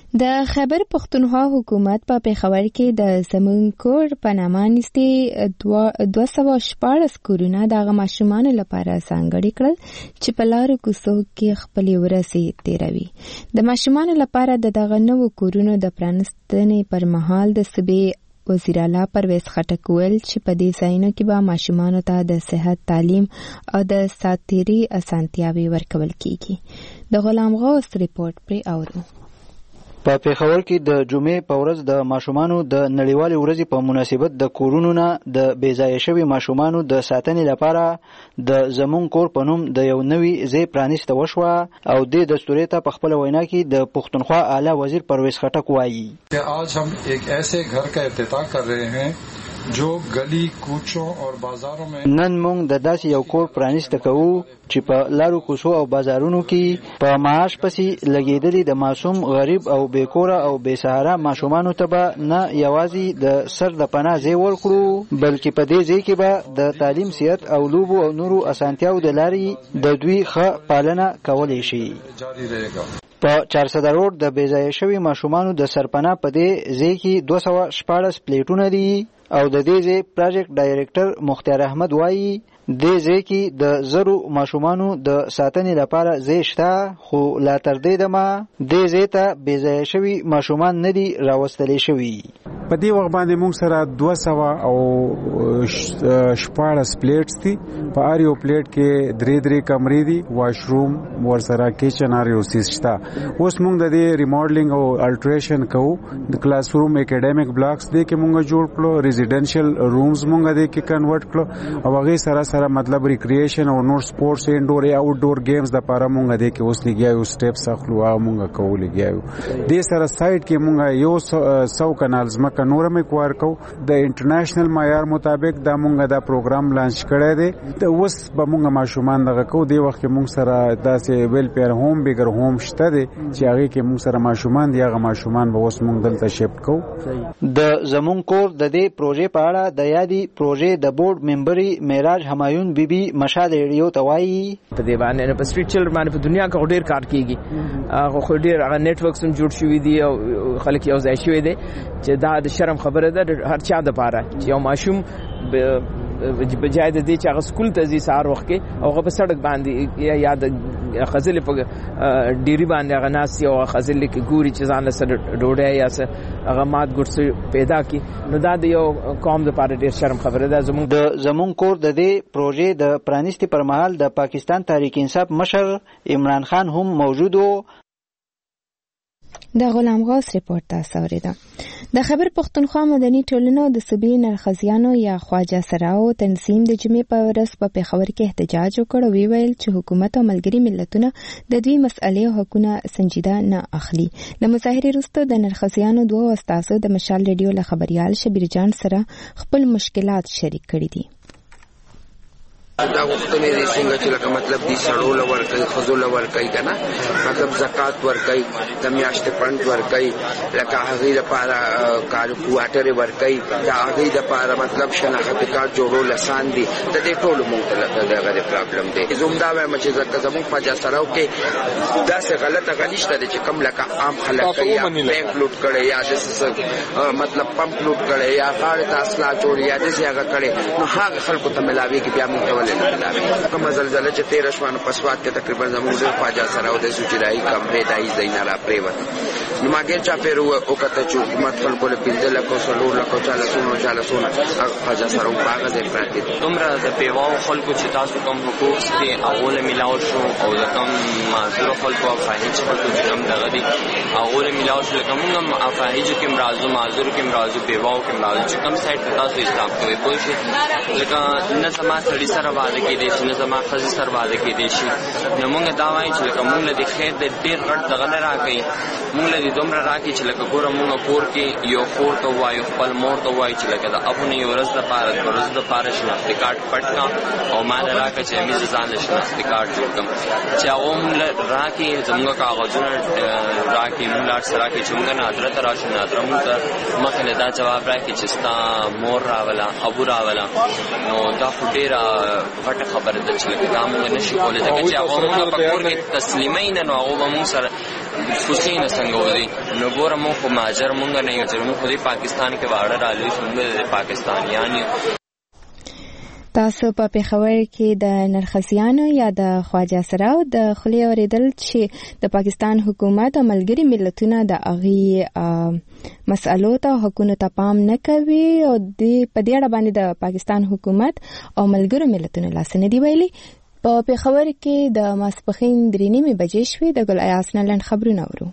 د خیبر پښتونخوا حکومت په پیښور کې د زمون کور په نامه نږدې دوه سوه شپاړس کورونه د ماشومان لپاره ځانګړي کړل چې په لارو کوڅو کې خپلې ورځې تیروي. د ماشومان لپاره د دغه نوو کورونو د پرانستنې پر مهال د صوبې وزیر اعلی پرویز خټک ویل چې په دې ځایونو کې به ماشومانو ته د صحت، تعلیم او د ساتیري اسانتیاوې ورکول کیږي. د غلام غوث ریپورت پرې اورو.
په پیښور کې د جمعې په ورځ د ماشومانو د نړیوالې ورځې په مناسبت د کورونو نه د بېځایه شوي ماشومانو د ساتنې لپاره د زمون کور په نوم د یو نوي ځای پرانیسته وشوه او دې دستورې ته په خپله وینا کې د پښتونخوا اعلی وزیر پرویز خټک وایي
کہ آج ہم ایک ایسے گھر کا افتتاح کر رہے ہیں جو گلی کوچوں اور بازاروں میں
نن مونږ د داسې یو کور پرانیسته کوو چې په لارو کوڅو او بازارونو کې په معاش پسې لګېدلي د معصوم، غریب او بېکوره او بېسهاره ماشومانو ته به نه یوازې د سر د پناه ځای ورکړو بلکې په دې ځای کې به د تعلیم، صحت او لوبو او نورو اسانتیاو د لارې د دوی ښه پالنه کولی شي. په چارسده روډ د بېځایه شوي ماشومانو د سرپناه په دې ځای کې دوه سوه شپاړس پلیټونه دي او د دې ځای پراجیکټ ډایرکټر مختار احمد وایي دې ځای کې د زرو ماشومانو د ساتنې لپاره ځای شته خو لا تر دې دمه دې ځای ته بېځایه شوي ماشومان نه دي راوستلی شوي.
په دې وخت باندې موږ سره دوه سوه او شپاړس پلیټس دي. په هر یو پلیټ کې درې درې کمرې دي، واشروم ورسره کچن هر یو څیز شته. اوس موږ د دې ریماډلینګ او الټریشن کوو. د کلاس روم اکیډمیک بلاکس دې کې موږ جوړ کړو، ریزیډنشل رومز موږ دې کې کنورټ کړو او هغې سره سره مطلب ریکریشن او نور سپورټس انډور یا آوټډور گیمز د پاره موږ دې کې اوس لګیاو سټیپس اخلو هغه موږ کوو لګیاو. دې سره سایت کې موږ یو سو کنال ځمکه نورم کوار کو. د انټرنیشنل معیار مطابق دا موږ دا پروګرام لانچ کړی دی. د اوس به موږ ماشومان دغه کو. دې وخت کې موږ سره داسې ویلفیر هوم بیګر هوم شته دی چې هغه کې موږ سره ماشومان دی. هغه ماشومان به اوس موږ دلته شفټ کوو.
د زمون کور د دې پروژې په اړه د یادي پروژې د بورډ ممبري معراج همایون بیبي مشال ریډیو ته وایي
په دې باندې په سټریټ چلډرن باندې په دنیا کې ډېر کار کیږي. هغه خو ډېر هغه نیټ ورکس هم جوړ شوي دي او خلک یو ځای شوي دي چې دا د شرم خبره ده هر چا دپاره چې یو ماشوم بجای د دې چې هغه سکول ته ځي سهار وخت کې او هغه په سړک باندې یا د ښځلې په ډیري باندې هغه ناستي او ښځلې کې ګوري چې ځان له سره ډوډۍ یا څه هغه مات ګوډ څه پیدا کړي، نو دا د یو قوم دپاره ډېر شرم خبره ده. زموږ
د زمون کور د دې پروژې د پرانیستې پر مهال د پاکستان تحریک انصاف مشر عمران خان هم موجود و.
د غلام غوث ریپورت تاسو اوریدل. د خیبر پښتونخوا مدني ټولنو د صوبې نرخزیانو یا خواجه سراو تنظیم د جمعې په ورځ په پیښور کې احتجاج وکړ او ویل چې حکومت او ملګري ملتونه د دوی مسئلې او حقونه سنجیده نه اخلي. له مظاهرې وروسته د نرخزیانو دوه استادو د مشال ریډیو له خبريال شبیر جان سره خپل مشکلات شریک کړي دي.
دا وختونه دي څنګه چې لکه مطلب دي سړو لور کوي، خزو لور کوي کنه، مطلب زکات ور کوي، د میاشتې پند ور کوي، لکه هغه لپاره کار کوارټر ور کوي، دا هغه لپاره مطلب شناخت کارت جوړول آسان دي. د دې ټولو موږ ته دغه پرابلم دی. زموږ وایم چې زموږ په جاسراو کې دا څه غلطه غلیشته دي چې کم لکه عام خلک کوي، بانک لوټ کړي یا د مطلب پمپ لوټ کړي یا غاړه تاسلا جوړ یا د څه هغه کړي، نو هغه خلکو ته ملاوي کې بیا موږ کومه زلزله چې تیر شوانو په سواد کې تقریبا زموږ د خواجه سره او د سوچرای کمرې دای زینا را پریوت. نو ماګر چا پیر او کته چې حکومت خلکو له پیندل کو سلور له کو چاله سونو چاله سونو خواجه سره په هغه ځای پراته
دومره د پیواو خلکو چې تاسو کوم حقوق دي هغه ملاو شو او د کوم معذور خلکو او فاهج خلکو چې کوم دغه دي هغه ملاو شو. کوم هم افاهج کې مرزو معذور کې مرزو پیواو کې مرزو چې کوم سایت ته تاسو اسلام کوي پوه شئ. لکه نه سما سړي سره واده کې دي چې زما خزي سر واده کې دي شي. نو موږ دا وایو چې لکه موږ د خیر د ډیر غټ دغه نه راکې، موږ د دومره راکې چې لکه ګوره موږ کور کې یو خور ته وایو، خپل مور ته وایو چې لکه د ابونه یو ورځ د پاره د ورځ د پاره شناختی کارت پټ کا او ما نه راکې چې امي ځان له شناختی کارت جوړ کړم چې هغه موږ راکې زموږ کاغذونه راکې موږ لار سره راکې چې موږ نه حضرت راشو نه حضرت موږ ته مخه دا جواب راکې چې ستا مور راولا ابو راولا. نو دا خو ډیره غټه خبره ده چې لکه دا موږ نشو کولای ځکه چې هغه موږ په کور کې تسلیمین نو هغه موږ سره خوشي نه څنګه ودی نو ګوره مو خو ماجر مونږ نه یو چې مو خو د پاکستان کې واړه رالوي څنګه د پاکستانیان
تاسو په پیښور کې د نرخسیانو یا د خواجه سراو د خولې اوریدل چې د پاکستان حکومت او ملګري ملتونه د اغي مسالو ته حکومت ته پام نه کوي او د پدې اړه باندې د پاکستان حکومت او ملګرو ملتونو لاس نه دی ویلي. په پیښور کې د ماسپخین درې نیمې بجې شوې. د ګل ایاس نه لنډ خبرونه اورو.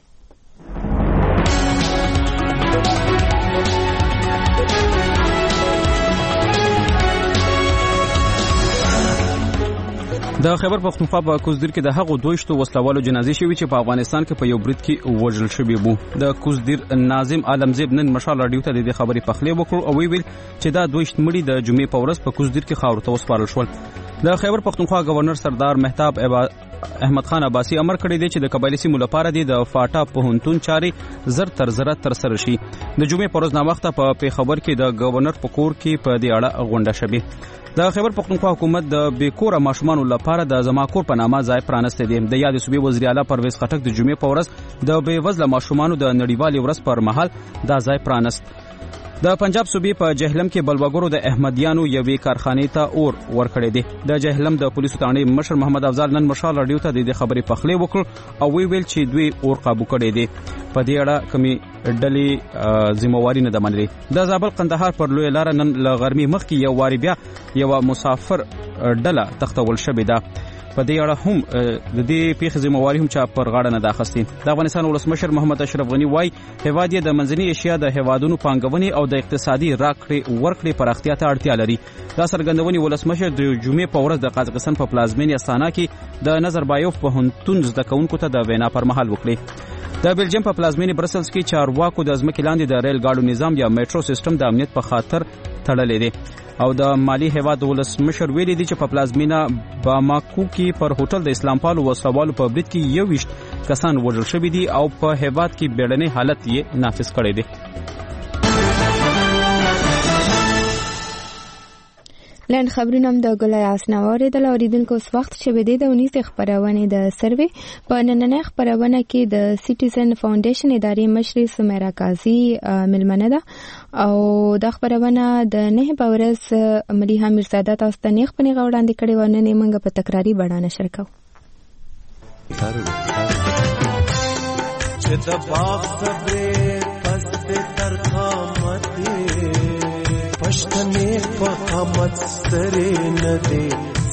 د خیبر پختونخوا په کوزدیر کې د هغو دویشتو وسلوالو جنازې شوې چې په افغانستان کې په یو برید کې وژل شوي وو. د کوزدیر ناظم عالمزیب نن مشال رادیو ته د خبرې پخلی وکړ او ویل چې دا دویشت مړي د جمعې په ورځ په کوزدیر کې خاورو ته وسپارل شول. د خیبر پختونخوا گورنر سردار مهتاب احمد خان عباسی امر کړی دی چې د قبایلی سیمو لپاره د فاټا پوهنتون چارې زر تر زر تر سره شي. د جمعې په ورځ ناوخته په پیښور کې د گورنر په کور کې په دې اړه غونډه شوه. د خیبر پختونخوا حکومت د بیکوره ماشومان لپاره د زماکور په نامه ځای پرانسته دی. د یاد صوبې وزیر اعلی پرویز خټک د جمعې په ورځ د بې وزله ماشومانو د نړیوالې ورځ پر مهال دا ځای پرانست. د پنجاب صوبې په جهلم کې بلوګرو د احمدیانو یوې کارخانې ته اور ورکړی دی. د جهلم د پولیسو تاڼې مشر محمد افضل نن مشال رادیو ته د خبرې پخلی وکړ او وی ویل چې دوی اور قابو کړی دی. په دې اړه کمی ډلې ذمہواری نه ده منلې. د زابل قندهار پر لوی لار نن ل غرمې مخکې یو واری بیا یو مسافر ډله تختول شوې ده. په دې اړه هم د دې پیښې ذمہواری هم چا پر غاړه نه ده اخیستې. د افغانستان ولسمشر محمد اشرف غنی وایي هیواد یې د منځنۍ ایشیا د هیوادونو پانګونې او د اقتصادي راکړې ورکړې پراختیا ته اړتیا لري. دا څرګندونې ولسمشر د جمعې په ورځ د قازقستان په پلازمینې استانا کې د نظربایوف پوهنتون زده کوونکو ته د وینا پر مهال وکړې. د بلجیم په پلازمینې برسلز کې چارواکو د ځمکې لاندې د ریل ګاډو نظام یا میټرو سیستم د امنیت په خاطر تړلې دی. او د مالی هیواد ولسمشر ویلي دی چې په پلازمینه باماکو کې پر هوټل د اسلام پالو وسلوالو په برید کې یو ویشت کسان وژل شوي دي او په هیواد کې بیړنی حالت یې نافذ کړی دی.
لنډ خبرونه هم د ګلای اسناوارې د اوریدونکو اوس وخت چې بده د اونیس خبرونه د سروې په نننۍ خبرونه کې د سټیزن فاونډیشن ادارې مشر سمیرا قاضي ملمنه ده او د خبرونه د نه باورس مليحه میرزاده تاسو ته نه خپل غوړاندې کړي و نه موږ په تکراری بڑانه شرکو
چې د باغ صبرې پس تر قامت پښتنې په قامت سترې نه دي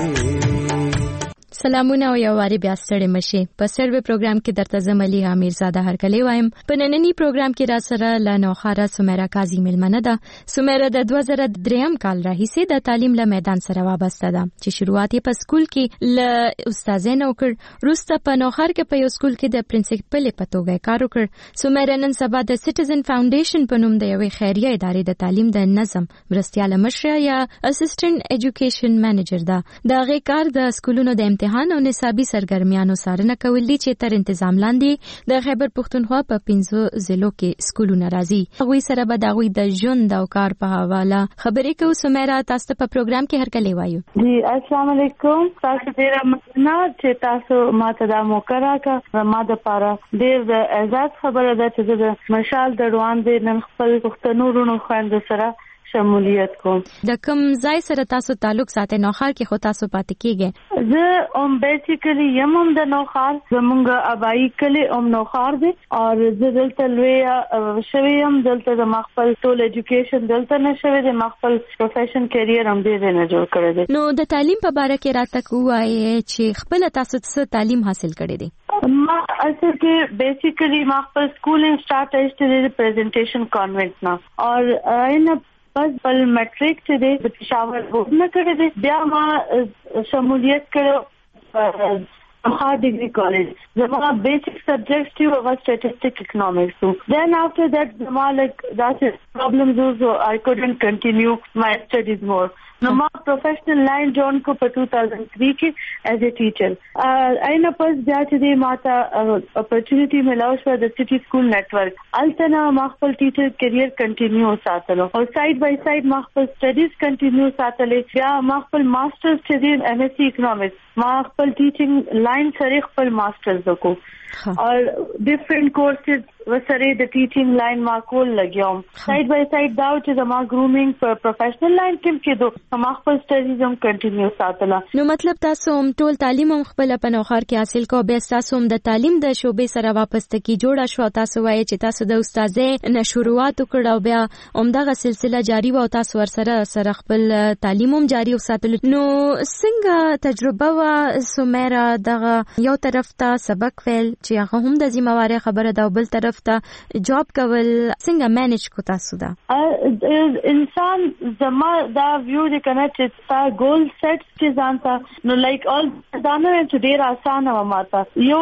سګي.
سلامونه او یو واری بیا ستړي مشي. په سروې پروګرام کې درته زملي امیرزاده هرکلی وایم. په نننی پروګرام کې را سره ل نوخاره سمیرا قاضي ملمنه ده. سمیرا د دوه زره درې کال راهیسې د تعلیم له میدان سره وابسته ده چې شروعات یې په سکول کې ل استادانو کړ. روسته په نوخار کې په یو سکول کې د پرنسپل په توګه کار وکړ. سمیرا نن سبا د سټیزن فاونډیشن په نوم د یوې خیریه ادارې د تعلیم د نظم مرستیاله مشره یا اسسټنټ ایجوکیشن منیجر ده. دا غي کار د سکولونو د امتحان او نصابي سرګرمیانو څارنه کول دي چې تر تنظیم لاندې د خیبر پختونخوا په پنځو ضلعو کې سکولونه راځي. هغوی سره به د هغوی د ژوند او کار په حواله خبرې کوو. سمیرا تاسو ته په پروګرام کې هرکلی وایو.
جی السلام علیکم. تاسو ډیره مننه چې تاسو ماته دا موقع راکړه. ما د پاره ډیر د اعزاز خبره ده چې د مشال د روان دي نن خپل پښتنو رونو خويند سره شمولیت کوم. د کوم ځای سره تاسو تعلق ساتئ؟ نوخار کې خو تاسو پاتې کیږئ. زه ام بیسیکلی یم هم د نوخار، زمونږ ابایی کلی ام نوخار دی او زه دلته لوی شوی یم. دلته د خپل ټول ایجوکیشن دلته نه شوی دی، خپل پروفیشن کیریر هم دې نه جوړ کړی دی. نو د تعلیم په اړه کې راته کوی چې خپل تاسو څه تعلیم حاصل کړی دی؟ ما اصل کې بیسیکلی ما خپل سکولینګ سٹارټ ایسټ دی پریزنټیشن کانوینټ نه او اینه بس بل میټریک چې دی د پېښور بورډ نه کړی دی. بیا ما شمولیت کړو هارد ډیگری کالج. زما بیسک سبجیکټس چې هغه سټیټسټک اکنامکس وو. دین افټر دیٹ زما لایک داسې پرابلمز وو آی کوډنټ کنټینیو مای سټډیز مور. نو ما پروفیشنل لاین جوړ کو په two thousand three کې ایز ا ټیچر. اینه پس بیا چې دی ماته اپورچونټی ملاو شو د سټي سکول نیټورک. التنا ما خپل ټیچر کیریر کنټینیو ساتلو او ساید بای ساید ما خپل سټډیز کنټینیو ساتلې. بیا ما خپل ماسترز چې دی ایم ایس سی اکنامکس ما خپل ټیچینګ لاین سره خپل ماسترز وکړو. और डिफरेंट कोर्सेज वसरे د ټیچینګ لاین ما کول لګیوم سایډ بای سایډ دا چې زما ګرومینګ په پروفیشنل لاین کې کېدو ما خپل سټډیز هم کنټینیو ساتله.
نو مطلب تاسو هم ټول تعلیم هم خپل په نوخار کې حاصل کو به تاسو هم د تعلیم د شوبې سره واپس تکي جوړه شو تاسو وایي چې تاسو د استادې نه شروعات وکړو بیا همدغه سلسله جاری و تاسو ور سره سره خپل تعلیم هم جاری وساتل. نو څنګه تجربه وا سمیرا دغه یو طرف ته سبق ویل چې هغه هم د ذمہواری خبره ده بل طرف ته جاب کول څنګه مینج کو تاسو دا
انسان زما دا ویو دې کنه چې تا ګول سیټ چې ځانته نو لایک اول دا نه چې ډیر اسانه و ماته یو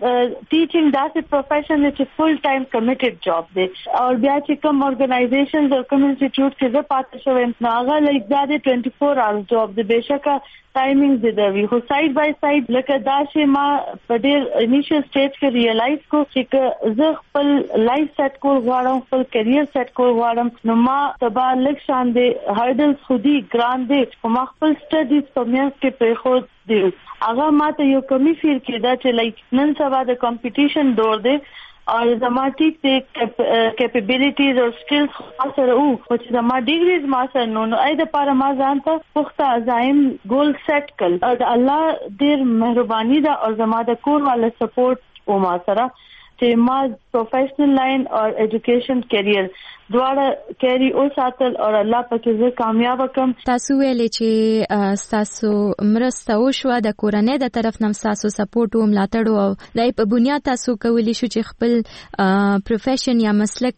ټیچینګ داسې پروفیشن چې فل ټایم کمیټډ جاب دی او بیا چې کوم ارګنایزیشنز او کوم انسټیټیوټ کې زه پاتې شوم نو هغه لایک دا د ټوئنټي فور آورز جاب دی بهشکه ټایمینګ دې دی خو سایډ بای سایډ لکه دا چې ما په ډېر انیشل سټیج کې ریلایز کو چې زه خپل لایف سیټ کول غواړم خپل کیریئر سیټ کول غواړم نو ما تبا لک شان دې هایډلز خودي ګران دې او ما خپل سټډیز په میانس کې پرې خو دې هغه ماته یو کمی فیر کېدا چې لایک نن سبا د کمپټیشن دور دی और زما ټیک ته کیپیبلیټیز او سکلز سره او چې زما ډیګریز ما سره نو نو اې د پاره ما ځان ته پخته عزایم ګول سیټ کړ او الله ډیر مهرباني ده او زما د کور والا سپورټ او ما سره چې ما پروفیشنل لاین او ایجوکیشن کیریئر دواړه کیری او ساتل او الله پکې زه کامیاب کم.
تاسو ویلې چې تاسو مرسته وشو د کورنۍ د طرف نم تاسو سپورټ او ملاتړ او دای په بنیاد تاسو کولی شو چې خپل پروفیشن یا مسلک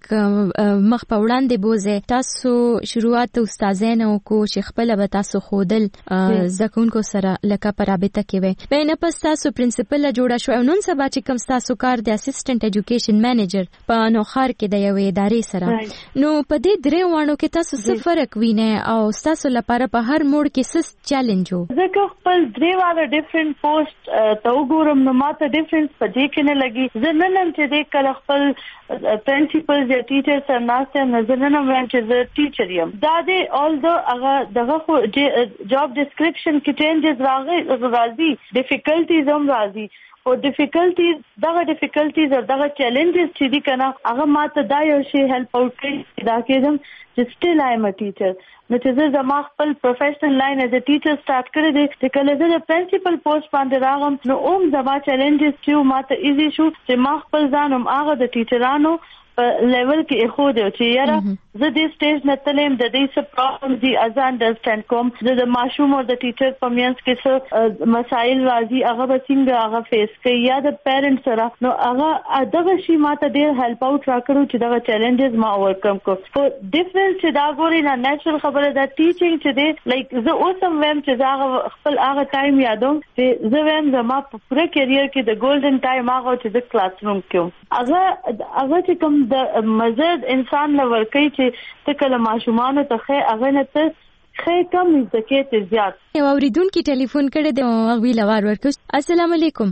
مخ په وړاندې بوزه تاسو شروعات استادانو کو چې خپل به تاسو خودل زکونکو سره لکه پر رابطه کې وي بینه پس تاسو پرنسپل جوړه شو نن سبا چې کوم تاسو کار د اسسټنټ ایجوکیشن مینیجر په نوخار کې د یوې ادارې سره نو په دې درې وانو کې تاسو څه فرق وینئ او تاسو لپاره په هر موډ کې څه چیلنج وو؟
زه خپل درې وانه ډیفرنٹ پوسټ ته وګورم نو ماته ډیفرنس په دې کې نه لګي زه نن هم چې دې کله خپل پرنسپل یا ټیچر سره ناسته نه زه نن هم وایم چې زه ټیچر یم دا دې اول دو هغه دغه خو جاب ډسکرپشن کې چینجز راغلي راځي ډیفیکلټیز هم راځي او ډیفیکلټیز دغه ډیفیکلټیز او دغه چیلنجز چې دي کنه هغه ماته دا یو شی هیلپ اوټ کوي دا کېدم چې سټیل آی ایم ا ټیچر نو چې زه زما خپل پروفیشنل لاین ایز ا ټیچر سٹارټ کړی دی چې کله زه د پرنسپل پوسټ باندې راغم نو اوم زما چیلنجز چې ماته ایزی شو چې ما خپل ځان هم هغه د ټیچرانو په لیول کې خو دی چې یاره زه دې سټیج نه تلم د دې څه پرابلم دي از انډرسټاند کوم زه د ماشوم او د ټیچر په میانس کې څه مسایل راځي هغه به څنګه هغه فیس کوي یا د پیرنټ سره نو هغه دغه شی ماته ډېر هیلپ اوټ راکړو چې دغه چیلنجز ما اوورکم کو خو ډیفرنس چې دا ګوري نه نیچرل خبره ده ټیچینګ چې دی لایک زه اوس هم وایم چې زه خپل هغه ټایم یادوم چې زه وایم زما په پوره کیریئر کې د ګولډن ټایم هغه چې د کلاس روم کې هغه هغه چې کوم د مزد انسان لور کوي چې ته کله ماشومان ته خې هغه نه ته خې کم زکات زیات
یو اوریدونکو ټلیفون کړی دی او وی لوار ورکو السلام علیکم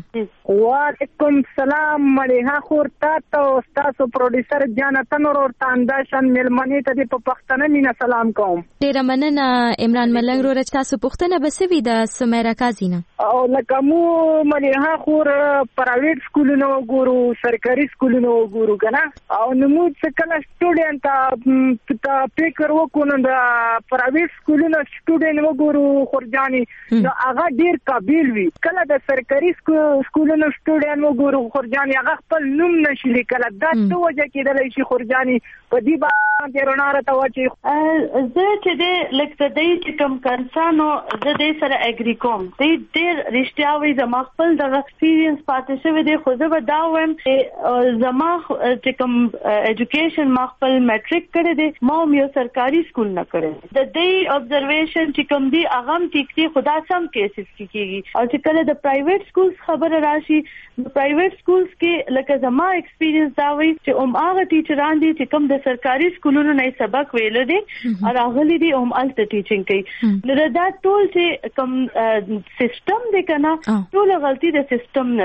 وعلیکم السلام مړه خور تاسو تاسو پروډوسر جانتن اور تانداشن ملمنی ته په پښتنه مینا سلام کوم
ډیر مننه عمران ملنګ ور تاسو پښتنه بسوي د سمیرا کازینه
او لکه مو مړه خور پرایویټ سکولونو ګورو سرکاري سکولونو ګورو کنه او نو څه کله سټوډنټ ته فکر وکونو د پرایویټ سکولونو سټوډنټ وګورو خورجاني نو هغه ډیر قابل وي کله د سرکاري سکولونو سټوډنټ وګورو خورجاني هغه خپل نوم نشي لیکل دا څه وجه کېدلی شي خورجاني په دې باندې روناره ته وچی
زه چې دې لکه دې چې کوم کنسانو زه دې سره اګری کوم دې ډېر رښتیا وي زما خپل د ایکسپیرینس پاتې شوی دی خو زه به دا وایم چې زما چې کوم ایجوکیشن ما خپل میټریک کړی دی ما یو سرکاري سکول نه کړی د دې ابزرویشن چې کوم دی هغه هم ټیک دی خدا سم کیسز کیږي او چې کله د پرایویټ سکولز خبره راشي د پرایویټ سکولز کې لکه زما ایکسپیرینس دا وي چې هم هغه ټیچران دي چې کوم د سرکاري سکولونو نه سبق ویل دي او راغلي دي هم الته ټیچینګ کوي نو دا ټول چې کوم سیستم دی کنه ټول غلطي د سیستم نه ده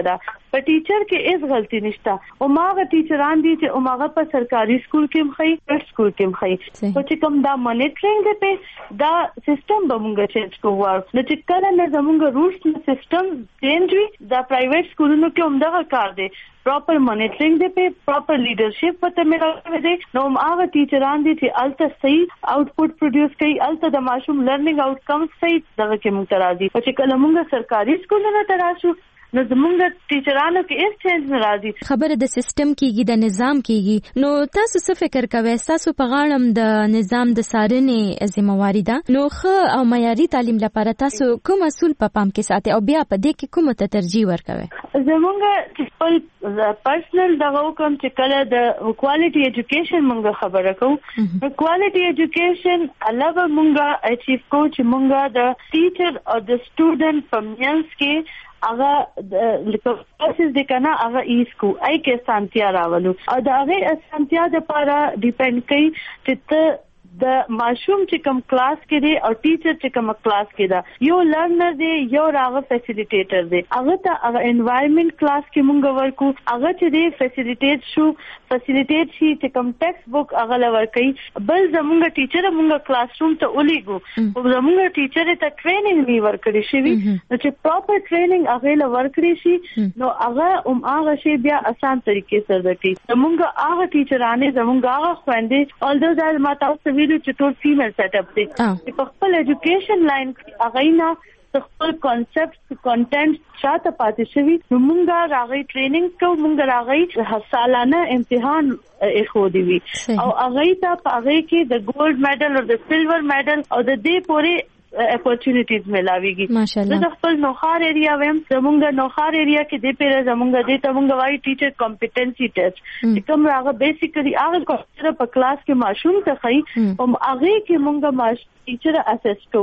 په ټیچر کې هیڅ غلطي نشته او ماغه ټیچران دي چې ماغه په سرکاري سکول کې مخې پرایویټ سکول کې مخې او چې کوم دا مانیټرینګ دی دا سیستم به موږ چینج کوو نو چې کله نه زموږ روټس نه سیستم چینج وي دا پرایویټ سکولونو کې هم دا کار دی پراپر مانیټرینګ دی په پراپر لیډرشپ پته ملوي دي نو هغه ټیچران دي چې الته صحیح آوټپوټ پروډوس کوي الته د ماشوم لرنینګ آوټکمز صحیح دغه کې موږ ترازي او چې کله موږ سرکاري سکولونو ته راشو نو زمونږ ټیچرانو کې هیڅ چینج نه راځي
خبره د سیستم کېږي د نظام کېږي نو تاسو څه فکر کوئ تاسو په غاړم د نظام د څارنې ذمہواری ده نو ښه او معیاري تعلیم لپاره تاسو کوم اصول په پام کې ساتئ او بیا په دې کې کومه ته ترجیح ورکوئ
زمونږ خپل پرسنل دغه کوم چې کله د کوالټي ایجوکیشن مونږ خبره کوو کوالټي ایجوکیشن علاوه مونږ اچیو کو چې مونږ د ټیچر او د سټوډنټ په منځ کې هغه د کورسز د کنه هغه ایسکو اي کې سانتیا راولو او دا هغه سانتیا د لپاره ډیپند کوي چې ته د ماشوم چې کوم کلاس کې دی او ټیچر چې کوم کلاس کې دا یو لرنر دی یو راغه فیسیلیټیټر دی هغه ته هغه انوایرنمنت کلاس کې مونږ ورکو هغه چې دی فیسیلیټیټ شو فیسیلیټیټ شي چې کوم ټیکسټ بک هغه لور کوي بل زمونږ ټیچر مونږ کلاس روم ته ولېګو او زمونږ ټیچر ته ټریننګ نی ورکړي شي نو چې پراپر ټریننګ هغه لور ورکړي شي نو هغه هم هغه شی بیا آسان طریقې سره کوي زمونږ هغه ټیچرانه زمونږ هغه خويندې اولدو دا ما تاسو چې ټول فیمیل سیټ اپ دي په خپل ایجوکیشن لاین هغه نه خپل کانسپټ کانټینټ شاته پاتې شوی نو مونږه راغی ټریننګ کو مونږه راغی سالانه امتحان اخو دی وی او هغه ته په هغه کې د ګولډ میډل او د سلور میډل او د دې پورې اپورچونټیز ملاويږي د خپل نوخار ایریا ویم زمونږ نوخار ایریا کې د پیره زمونږ د تمونږ وای ټیچر کمپټنسي ټیسټ کوم راغه بیسیکلی هغه کوم په کلاس کې ماشوم ته خي او هغه کې مونږه ماش ټیچر اسس کو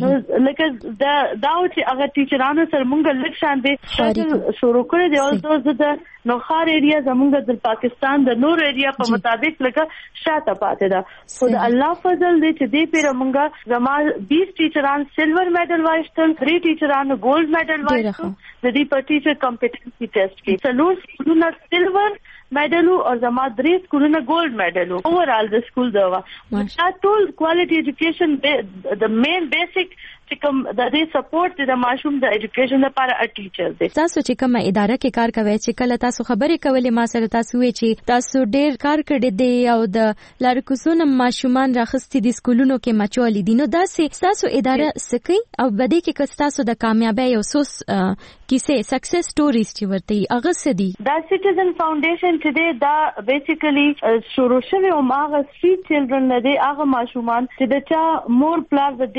لکه دا دا چې هغه ټیچرانو سره مونږ لږ شان دي شروع کړی دی او د نوخار ایریا زمونږ د پاکستان د نور ایریا په مطابق لکه شاته پاتې ده خو د الله فضل دی چې دې پیره مونږه زمال بیس ټیچران سلور میډل وایستل درې ټیچرانو ګولډ میډل وایستل د دې په ټیچر کمپټنسي ټیسټ کې څلور سکولونه سلور میډل او زما درې سکولونه ګولډ میډل اوورال د سکول دا دا ټول کوالټي ایجوکیشن د مین بیسیک چې کوم د دې سپورټ د ماشوم د ایجوکیشن لپاره ا ټیچر دی
تاسو چې کومه اداره کې کار کوي چې کله تاسو خبرې کولې ما سره تاسو وی چې تاسو ډېر کار کړی دی او د لارکوسونو ماشومان راخستي دي سکولونو کې مچولې دي نو دا سه تاسو اداره سکی او بده کې که تاسو د کامیابی او سوس کیسه سکسس سټوریز چې ورته هغه سدي
دا سټیزن فاونډیشن چې دی دا بیسیکلی شروع شوی او هغه سټریټ چلډرن نه دی هغه ماشومان چې د چا مور پلار د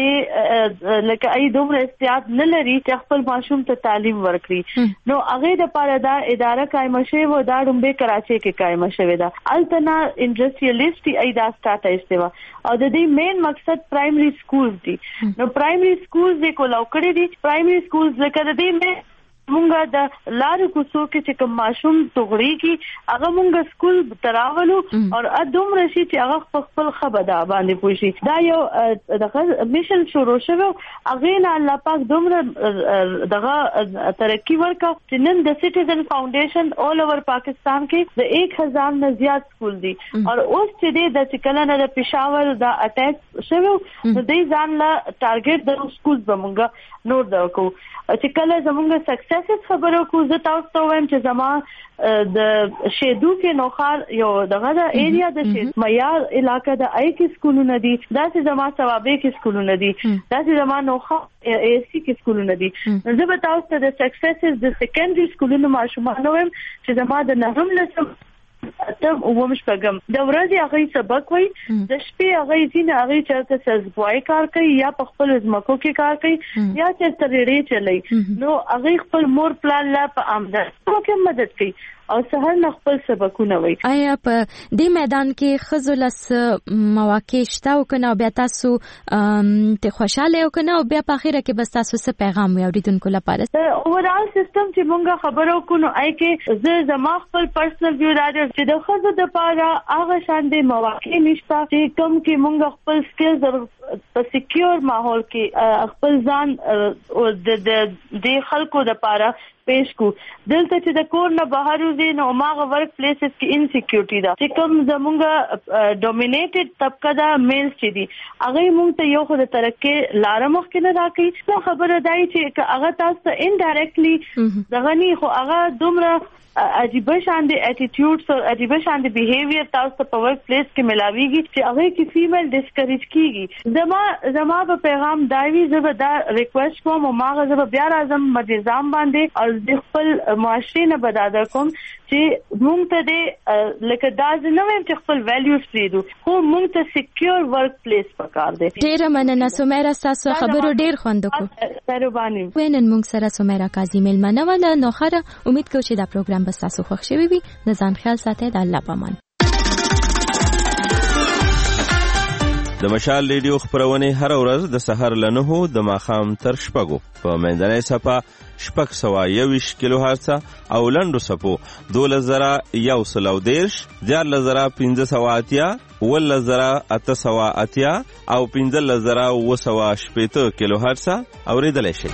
دې لکه ای دومره استعداد نه لري چې خپل ماشوم ته تعلیم ورکړي نو هغه د پاره دا اداره قائم شوی و دا ډومبه کراچي کې قائم شوی دا التنا انډستریالیست ای دا سٹارټ ایستوا او د دې مین مقصد پرایمري سکولز دي نو پرایمري سکولز د کولاو کړی دي پرایمري سکولز لکه د دې مونږه د لارو کوڅو کې چې کوم ماشوم توغړي کی هغه مونږ سکول تراولو او ادم رشي چې هغه خپل خبره باندې پوښي دا یو دغه میشن شروع شوه هغه نه الله پاک دومره دغه ترقی ورکا چې نن د سټیزن فاونډیشن اول اوور پاکستان کې د ایک هزار نه زیات سکول دي او اوس چې د چکلن د پېښور د اٹیک شوه د دې ځان لا ټارګټ د سکول بمونګه نور دکو چې کله زمونږ سکسس خبرو کو زه تاسو ته وایم چې زما د شیدو کې نوخار یو دغه د ایریا د شید معیار علاقې د آی کې سکولونه دي دا چې زما ثوابې کې سکولونه دي دا چې زما نوخار ای سی کې سکولونه دي زه به تاسو ته د سکسس د سیکنډري سکولونو ماشومان وایم چې زما د نهم لسم تم ومش پغم د ورځې هغه سبق وای د شپې هغه ځین هغه چرته سزبوای کار کوي یا په خپل ځمکو کې کار کوي یا چرته ریړې چلای نو هغه خپل مور پلان لا په آمدنی کې مدد کوي او سهار نه خپل سبقونه وای
آیا په دې میدان کې خزلس مواقع شته او کنه بیا تاسو ته خوشاله او کنه او بیا په اخره کې بس تاسو څه پیغام وي اوریدونکو لپاره
اوورال سیستم چې مونږه خبرو کو نو آی کې زه زما خپل پرسنل ویو راځي چې د خزو د پاره هغه شان دي مواقع نشته چې کوم کې مونږ خپل سکلز په سکیور ماحول کې خپل ځان او د د خلکو د پاره پیش کو دلته چې د کور نه بهر وځي نو ماغه ورک پلیسز کې انسیکیورټی ده چې کوم زمونږه ډومینیټډ طبقه ده میلز چې دي هغه مونږ ته یو خو د ترقی لار مخکې نه راکړي نو خبره دی چې هغه تاسو ته انډایرکټلی دغه نه خو هغه دومره عجیب شان دي اټیټیوډز او عجیب شان دي بیهیویر تاسو ته په ورک پلیس کې ملاويږي چې هغه کې فیمیل ډیسکریج کیږي زما زما په پیغام دایوي زبر دا ریکوست کوم او ماغه زبر بیا راځم مدیزام باندې او د خپل معاشري نه بداده کوم چې موږ ته د لکه دا زنویم چې خپل ویلیوز پریدو خو موږ ته سکیور ورک پلیس پکار دی.
ډیره مننه سمیرا تاسو خبرو ډیر خوند کو
مهرباني
وینن موږ سره سمیرا قاضي ملمنه ولا نو خره امید کوم چې دا پروګرام بس تاسو خوښ شوي وي د ځان خیال ساتئ د الله پامان.
د مشال ریډیو خبرونه هر ورځ د سحر له نهو د ماښام تر شپږو په منځنۍ صفه شپږ سوه یوویشت کیلو هرڅه او لنډو صفو دولس زره یو سل او دېرش دیارلس زره پنځه سوه اتیا اوولس زره اته سوه اتیا او پنځلس زره اوه سوه شپېته کیلو هرڅه اورېدلی شئ.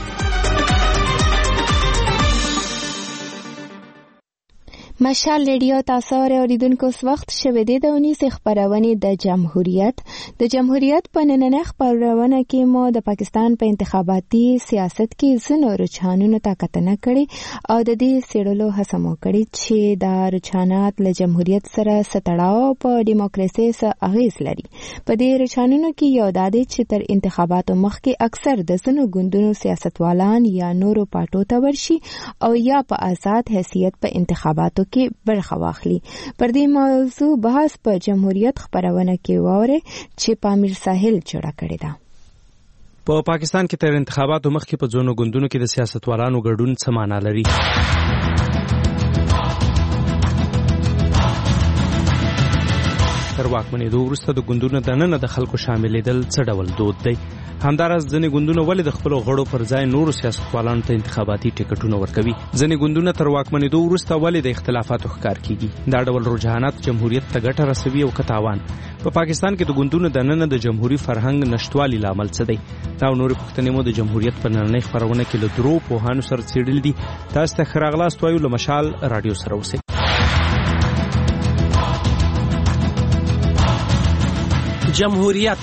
مشال ریډیو تاسو اوریدونکو اس وخت شوه د اونیس خبرونه د جمهوریت د جمهوریت په نننۍ خبرونه کې مو د پاکستان په انتخاباتي سیاست کې زنو رجحانونو ته کتنه کړې او د دې سیړلو هڅه مو کړې چې دا رجحانات له جمهوریت سره ستړاو په دیموکراسي سره اغیز لري. په دې رجحانونو کې یو د دې چې تر انتخاباتو مخکې اکثر د زنو ګوندونو سیاستوالان یا نورو پارټو ته ورشي او یا په آزاد حیثیت په انتخاباتو کې برخه واخلي. پر دې موضوع بحث په جمهوریت خبرونه کې واره چې پامیر ساحل جوړه کړې ده.
په پا پاکستان کې تر انتخاباتو مخکې په ځونو ګوندونو کې د سیاستوالانو ګډون څه معنا لري؟ تر واکمنېدو وروسته د ګوندونو دننه د خلکو شاملېدل څه ډول دود دی؟ همداراز ځینې ګوندونه ولې د خپلو غړو پر ځای نورو سیاستوالانو ته انتخاباتي ټکټونه ورکوي؟ ځینې ګوندونه تر واکمنېدو وروسته ولې د اختلافاتو ښکار کیږي؟ دا ډول رجحانات جمهوریت ته ګټه رسوي او که تاوان؟ په پاکستان کې د ګوندونو دننه د جمهوریت فرهنګ نشټوالي لامل څه دی؟ دا نورې پوښتنې مو د جمهوریت په نننۍ خبرونه کې له درو پوهانو سره څېړلې دي. تاسو ته ښه راغلاست وایو له مشال راډیو سره اوسئ.
جمهوریت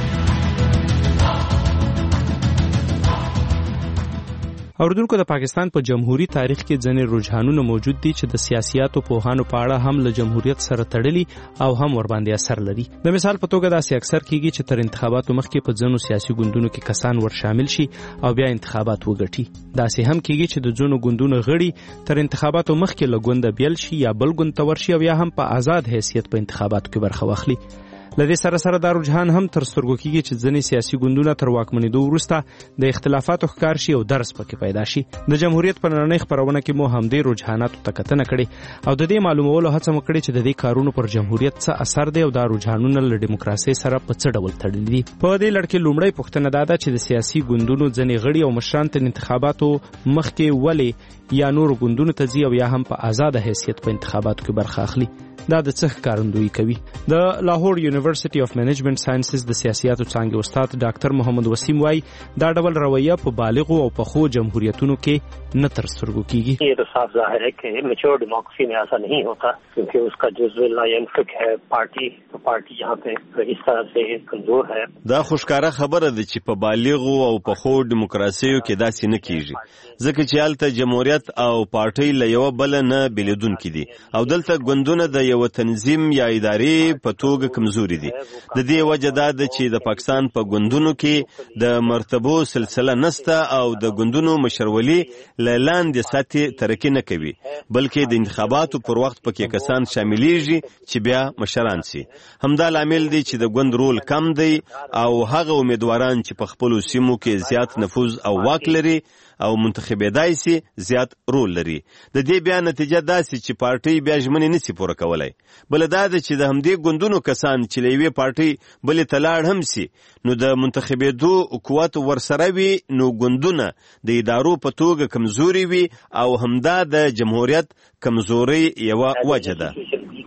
اوردونکو د پاکستان په جمهوریت تاریخ کې ځینې رجحانونه موجود دي چې د سیاسياتو پوهانو په اړه هم له جمهوریت سره تړلي او هم ور باندې اثر لري. د مثال په توګه داسې اکثر کیږي چې تر انتخاباتو مخکې په ځینو سیاسي ګوندونو کې کسان ور شامل شي او بیا انتخابات وګټي. داسې هم کیږي چې د ځینو ګوندونو غړي تر انتخاباتو مخکې له ګونده بیل شي یا بل ګوند ته ورشي او یا هم په آزاد حیثیت په انتخاباتو کې برخه واخلي. لدې سره سره دا رجحان هم تر سترګو کېږي چې ځینې سیاسي ګوندونه تر واکمنېدو وروسته د اختلافاتو ښکار شي او درس پکې پیدا شي. د جمهوریت په نننۍ خپرونه کې مو همدې رجحاناتو ته کتنه کړې او د دې معلومولو هڅه مو کړې چې د دې کارونو پر جمهوریت څه اثر دی او دا رجحانونه له ډیموکراسۍ سره په څه ډول تړلي دي. په دې لړ کې لومړی پوښتنه دا ده چې د سیاسي ګوندونو ځینې غړي او مشران تر انتخاباتو مخکې ولې یا نورو ګوندونو ته ځي او یا هم په آزاد حیثیت په انتخاباتو کې برخه اخلي؟ دا د څه ښکارندویي کوي؟ د لاهور یونیورسيټي اف منیجمنٹ ساينسز د سیاسياتو څانګې استاد ډاکټر محمد وسیم وايي دا ډول رویه په بالغو او پخو جمهوریتونو کې نه تر سترګو کیږي.
یہ تو صاف ظاہر ہے کہ میچور ڈیموکریسی میں ایسا نہیں ہوتا کیونکہ اس کا جزو لا ينفك ہے پارٹی پارٹی یہاں پہ اس طرح سے کمزور ہے.
دا خوشکاره خبره ده چې په بالغو او پخو ډیموکراسیو کې داسې نه کیږي ځکه چې هلته جمهوریت او پارټي له یو بل نه بیلېدونکي دي او دلته ګوندونه د یو تنظیم یا ادارې په توګه کمزوري دي. د دې وجه دا ده چې د پاکستان په ګوندونو کې د مرتبو سلسله نسته او د ګوندونو مشرولي له لاندې سطحې ترقي نه کوي بلکې د انتخاباتو پر وخت پکې کسان شاملیږي چې بیا مشران سي. همدا لامل دی چې د ګوند رول کم دی او هغه امیدواران چې په خپلو سیمو کې زیات نفوذ او واک لري او منتخبېدای سي زیات رول لري. د دې بیا نتیجه داسې چې پارټي بیا ژمنې نسي پوره کولای. بل دا ده چې د همدې ګوندونو کسان چې له یوې پارټي بلې ته لاړ هم سي نو د منتخبېدو قوت ورسره وي نو ګوندونه د ادارو په توګه کمزوري وي او همدا د جمهوریت کمزوري یوه وجه ده.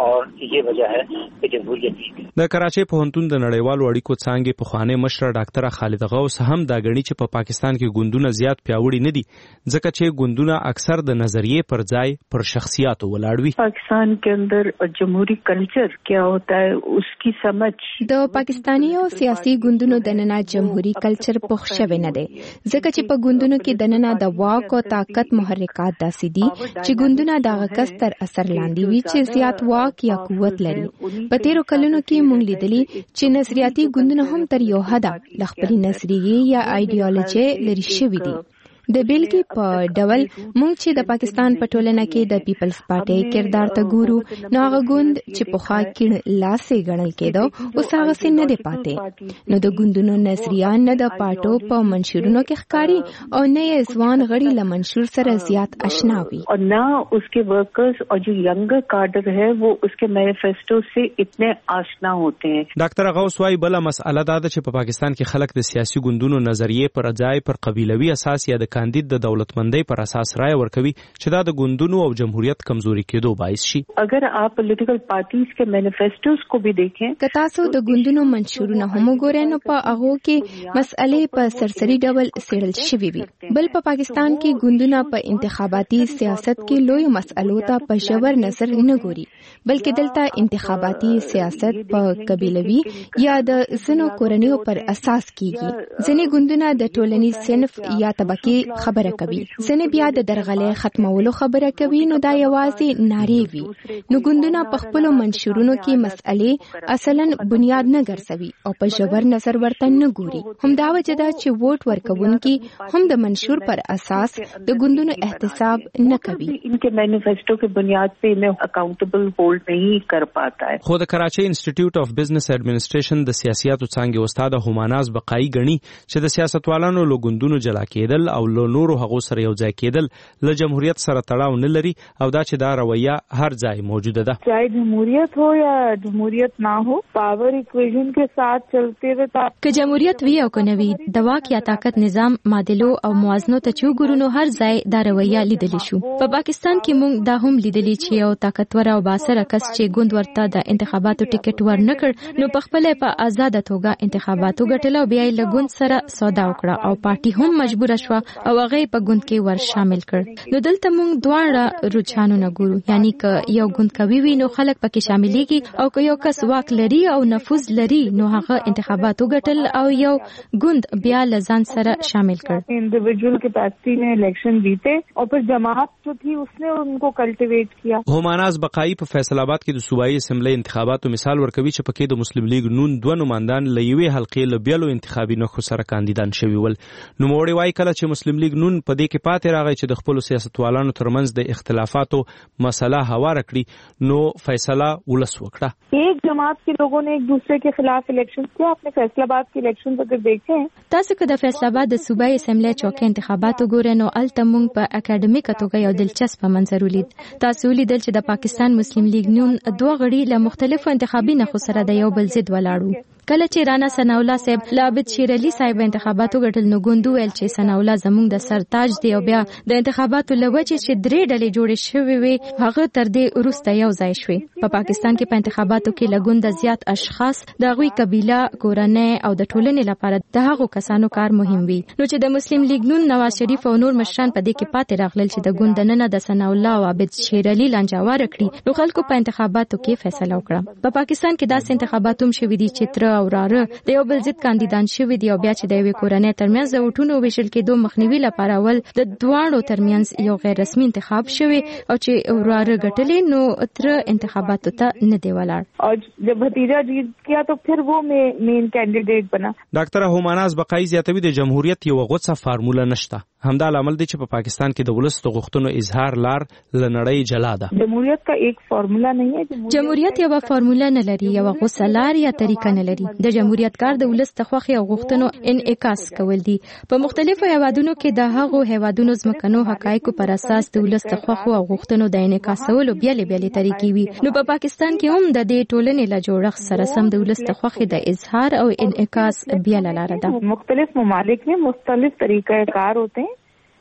और ये वजह है कि जमहूरियत वीक है.
د کراچۍ پوهنتون د نړیوالو اړیکو څانګې پخوانۍ مشره ډاکټره خالده غوث هم دا غني چې په پا پاکستان کې ګوندونه زیات پیاوړي نه دي ځکه چې ګوندونه اکثر د نظریې پر ځای پر شخصیاتو ولاړ وي.
پاکستان کې اندر جمهوری کلچر کیا ہوتا ہے اس کی سمجھ
د پاکستاني او سیاسي ګوندونو دننه جمهوری کلچر پوښ شوی نه دی ځکه چې په ګوندونو کې دننه د واک او طاقت محرکات داسې دي چې ګوندونه دغه کس تر اثر لاندې وي چې زیات واک یا قوت لري. په تیرو کلونو کې موږ لیدلي چې نظریاتي ګوندونه هم تر یو حده له خپلې نظریې یا ایډیالوژي لري شوي دي. د بیلګې په ډول موږ چې د پاکستان په ټولنه کې د پیپلز پارټي کردار ته ګورو نو هغه ګوند چې پخوا کېڼ لاسې ګڼل کېده اوس هغسې نه دی پاتې. نو د ګوندونو نظریه نه د پارټو په منشورونو کې ښکاري او نه یې ځوان غړي له منشور سره زیات اشنا وي
اور نه اس کے ورکرز اور جو ینگر کارڈر ہے وہ اس کے مینیفیسٹو سے اتنے آشنا ہوتے ہیں.
ډاکټر غوث وايي بله مسأله دا ده چې په پاکستان کې خلک د سیاسي ګوندونو نظریې پر ځای پر قبیلوي اساس یا د کاندید د دولتمندۍ پر اساس رائے ورکوي چې دا د ګوندونو او جمهوریت کمزوري کېدو باعث شي.
اگر آپ پولیټیکل پارټیز کے مینیفیسٹوز کو بھی دیکھیں
که تاسو د ګوندونو منشورونه هم وګورئ نو په هغو کې مسئلې په سرسري ډول څېړل شوي وي. بل په پاکستان کې ګوندونه په انتخاباتي سیاست کې لوی مسئلو ته په ژور نظر نه ګوري بلکې دلته انتخاباتي سیاست په قبیلوي یا د ځینو کورنیو پر اساس کیږي. ځینې ګوندونه د ټولنیز صنف یا طبقې خبره کوي ځینې بیا د درغلۍ ختمولو خبره کوي نو دا یوازې نارې وي. نو ګوندونه په خپلو منشورونو کې مسئلې اصلا بنیاد نه ګرځوي او په ژور نظر ورته نه ګوري. همدا وجه ده چې ووټ ورکوونکي هم د منشور پر اساس د ګوندونو احتساب نه کوي.
ان کے مینیفیسٹو کی بنیاد پہ انہیں اکاؤنٹیبل ہولڈ نہیں کر پاتا ہے.
خو د کراچۍ انسټیټیوټ اف بزنس ایڈمنسټریشن د سیاسياتو څانګې استاد هماناز بقایي غني چې د سیاستوالانو له ګوندونو جلا کېدل او له نورو هغو سره یو ځای کېدل له جمهوریت سره تړاو نه لري او دا چې دا رویه هر ځای موجوده ده.
چاہے جمهوریت ہو یا جمهوریت نہ ہو پاور ایکویژن کے ساتھ چلتے ہوئے
که جمهوریت وی او کنه وی د واک یا طاقت نظام معادلو او موازنو ته چې ګورونو هر ځای دا رویه لیدلی شو. په پاکستان کې موږ دا هم لیدلی چې یو طاقتور او باسره کس چې ګوند ورته د انتخاباتو ټیکټ ورنکړ نو په خپل په آزاد توګه انتخاباتو ګټل او بیا یې له ګوند سره سودا وکړه او پارټي هم مجبور شو او هغه په ګوند کې ور شامل کړ. نو دلته موږ دواړه رجحانونه ګورو یعنی که یو ګوند کوي وي نو خلک پکې شاملېږي او که یو کس واک لري او نفوذ لري نو هغه انتخاباتو ګټل او یو ګوند بیا لزان سره شامل کړ.
انډیویډوال کیپیسٹی میں الیکشن جیتے اور پھر جماعت جو تھی اس نے ان کو کلٹیویٹ کیا.
هماناز بقایي په فیصل آباد کې د صوبایي اسمبلی انتخاباتو مثال ورکوي چې پکې د مسلم لیگ نون دوه نمائندان له یوې حلقې له بیلو انتخابي نښو سره کاندیدان شوي ول. نوموړي وايي کله چې مسلم لیگ نون په دې کې پاتې راغی چې د خپل سیاستوالانو ترمنځ د اختلافاتو مسله هواره کړي نو فیصله ولس وکړه.
ایک جماعت کے لوگوں نے ایک دوسرے کے خلاف الیکشن کیا. آپ نے فیصل آباد کے الیکشن اگر دیکھے ہیں
تاسو که د فیصل آباد د صوبایي اسمبلی چوکۍ انتخاباتو ګورئ نو الته موږ په اکیډمیکه توګه یو دلچسپ منظر ولید. تاسو ولیدل چې د پاکستان مسلم لیگ نون دوه غړي له مختلفو انتخابي نښو سره د یو بل ضد ولاړو. کله چې رانا ثناءالله صاحب لابد شیر علي صاحب انتخاباتو ګټل نو ګوند ویل چې ثناءالله زموږ د سرتاج دی او بیا د انتخاباتو لوجه چې درې ډلې جوړې شوې وي هغه تر دې وروسته یو ځای شوې. په پاکستان کې په انتخاباتو کې لګوند زیات اشخاص د غوي قبيله کورنۍ او د ټولنې لپاره د هغو کسانو کار مهم وي. نو چې د مسلم لیگ نون نواز شریف او نور مشران په دې کې پاتې راغلل چې د ګوند نن د ثناءالله او عابد شیر علي لنجاوار کړی نو خلکو په انتخاباتو کې فیصله وکړه. په پاکستان کې داسې انتخابات هم شوي دي چې تر او راره د یو بل ضد کاندیدان شوي دي او بیا چې د یوې کورنۍ ترمنځ د وټونو ویشل کېدو مخنیوي لپاره ول د دواړو ترمنځ یو غیر رسمي انتخاب شوی او چې وراره ګټلې نو تر انتخاباتو ته نه دی ولاړ
او جب بھتیجا جیت کیا تو پھر وہ مین کینډیډیټ بنا.
ډاکټر هماناز بقایي زیاتوي د جمهوریت یو غوڅه فارموله نشته. همدا لامل دی چې په پاکستان کې د ولس د غوښتنو اظهار لار لنړۍ جلا ده.
جمهوریت کا ایک فارمولا نه ہے.
جمهوریت یو فارمولا نه لري یو غوڅه لار یا طریقه نه لري. د جمهوریت کار د ولس د خوښۍ او غوښتنو انعکاس کول دي. په مختلفو هیوادونو کې د هغو هیوادونو ځمکنو حقایقو پر اساس د ولس د خوښو او غوښتنو د انعکاسولو بیلې بیلې طریقې وي. نو په پاکستان کې هم د دې ټولنې له جوړښت سره سم د ولس د خوښۍ د اظهار او انعکاس بیل لاره ده.
مختلف ممالک میں مختلف طریقہ کار ہوتے ہیں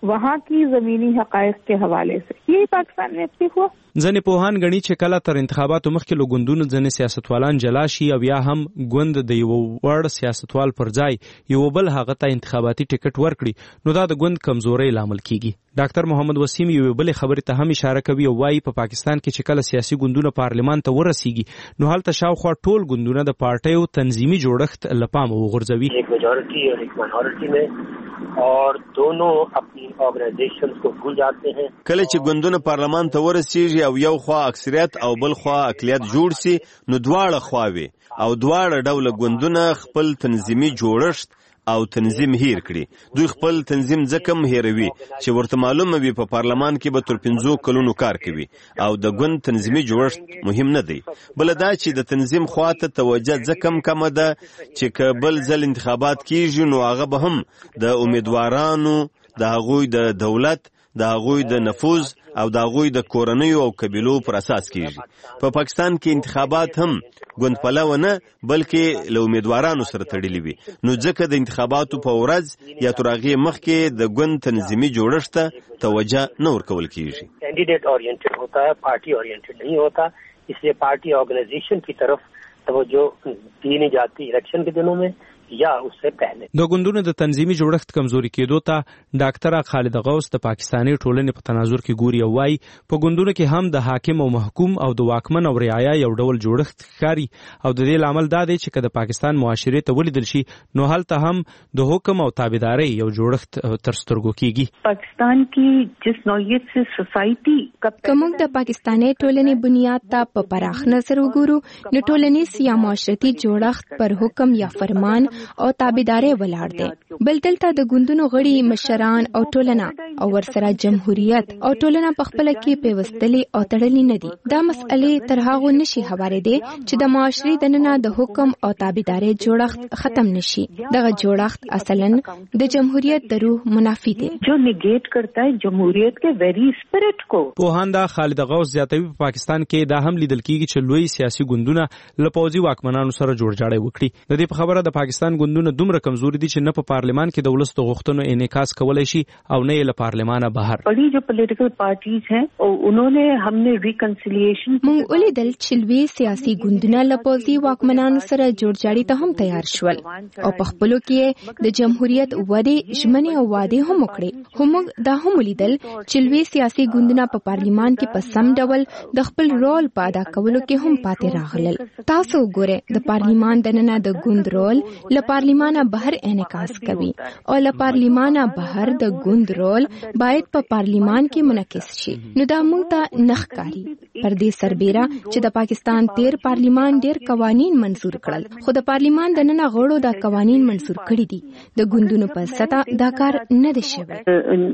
वहाँ की जमीनी हकायक के हवाले से। यही पाकिस्तान में एक्टिव हुआ।
ځنې پوهان غني چې کله تر انتخاباتو مخکې له ګوندونو ځنې سیاستوالان جلا شي او یا هم ګوند د یو وړ سیاستوال پر ځای یو بل هغه ته انتخاباتي ټیکټ ورکړي نو دا د ګوند کمزوري لامل کیږي. ډاکټر محمد وسیم یو بل خبرې ته هم اشاره کوي او وايي په پاکستان کې چې کله سیاسي ګوندونه پارلمان ته ورسیږي نو هلته شاوخوا ټول ګوندونه د پارټیو تنظیمي جوړښت لپاره وغورځوي.
एक मेजॉरिटी और एक माइनॉरिटी में और दोनों अपनी ऑर्गेनाइजेशंस को भूल जाते हैं.
کله چې ګوندونه پارلمان ته ورسیږي او یو خوا اکثریت او بل خوا اقلیت جوړ سي نو دواړه خواوي او دواړه ډول ګوندونه خپل تنظیمي جوړښت او تنظیم هیر کړي. دوی خپل تنظیم ځکه هیروي چې ورته معلومه وي په پارلمان کې به تر پنځو کلونو کار کوي او د ګوند تنظیمي جوړښت مهم نه دی. بل دا چې د تنظیم خواته توجه ځکه کم ده چې کبل ځل انتخابات کیږي نو هغه به هم د امیدوارانو د هغوی د دولت د هغوی د نفوذ او د هغوی د کورنیو او قبیلو پر اساس کیږي. په پاکستان کې انتخابات هم ګوند پلوه نه بلکې له امیدوارانو سره تړلي وي نو ځکه د انتخاباتو په ورځ یا تر هغې مخکې د ګوند تنظیمي جوړښت ته توجه نه ورکول کیږي.
कैंडिडेट ओरिएंटेड होता है, पार्टी ओरिएंटेड नहीं होता, इसलिए पार्टी ऑर्गेनाइजेशन की तरफ तवज्जो दी नहीं जाती इलेक्शन के दिनों में یا उससे पहले.
د ګوندونو د تنظیمي جوړښت کمزوري کېدو ته ډاکټر خالد غوث د پاکستاني ټولنې په تناظر کې ګوري او وايي په ګوندونو کې هم د حاکم او محکوم او د واکمن او رعایا یو ډول جوړښت ښکاري او د دې لامل دا دی چې که د پاکستان معاشرې ته ولیدل شي نو هلته هم د حکم او تابعدارۍ یو جوړښت تر سترګو کېږي.
پاکستان کې جس نوعیت سے سوسایټي
کومه د پاکستاني ټولنې بنیاد ته په پراخ نظر وګورو نو ټولنیز یا معاشرتي جوړښت پر حکم یا فرمان او تابعداري ولاړ دي. بل دلته د ګوندونو غړي مشران او ټولنه او ورسره جمهوریت او ټولنه په خپل کې پیوستلي او تړلي نه دي. دا مسئلې تر هغه نشي هوارې دي چې د معاشري دننه د حکم او تابعداري جوړښت ختم نشي. دغه جوړښت اصلا د جمهوریت د روح منافي دي
جو نیګیټ کرتا ہے جمهوریت کے ویری اسپرٹ کو.
پوهاندا خالد غوث زیاتوي په پاکستان کې دا هم لیدل کیږي چې لوی سیاسي ګوندونه له پوځي واکمنانو سره جوړجاړی وکړي. د دې په خبره د پاکستان ګوندونه دومره کمزوري دي چې نه په پارلمان کې د ولس د غوښتنو انعکاس کولای شي او نه یې له پارلمانه بهر.
بڑی جو پولیټیکل پارټیز ہیں او انہوں ہم نے ریکنسیلیشن
مونږ ولیدل چې لوی سیاسي ګوندونه له پوځي واکمنانو سره جوړجاړي ته هم تیار شول او په خپلو کې د جمهوریت ودې ژمنې او وعدې هم وکړې. خو موږ دا هم ولیدل چې لوی سیاسي ګوندونه په پارلمان کې په سم ډول د خپل رول په ادا کولو کې هم پاتې راغلل. تاسو وګورئ د پارلمان دننه د ګوند رول له پارلمانه بهر انعکاس کوي او له پارلمانه بهر د ګوند رول باید په پارلمان کې منعکس شي. نو دا موږ ته نخکاری پر دې سربېره چې د پاکستان تیر پارلمان ډېر قوانین منظور کړل خو د پارلمان دننه غړو دا قوانین منظور کړي دي. د ګوندونو په سطح دا کار نه دی شوی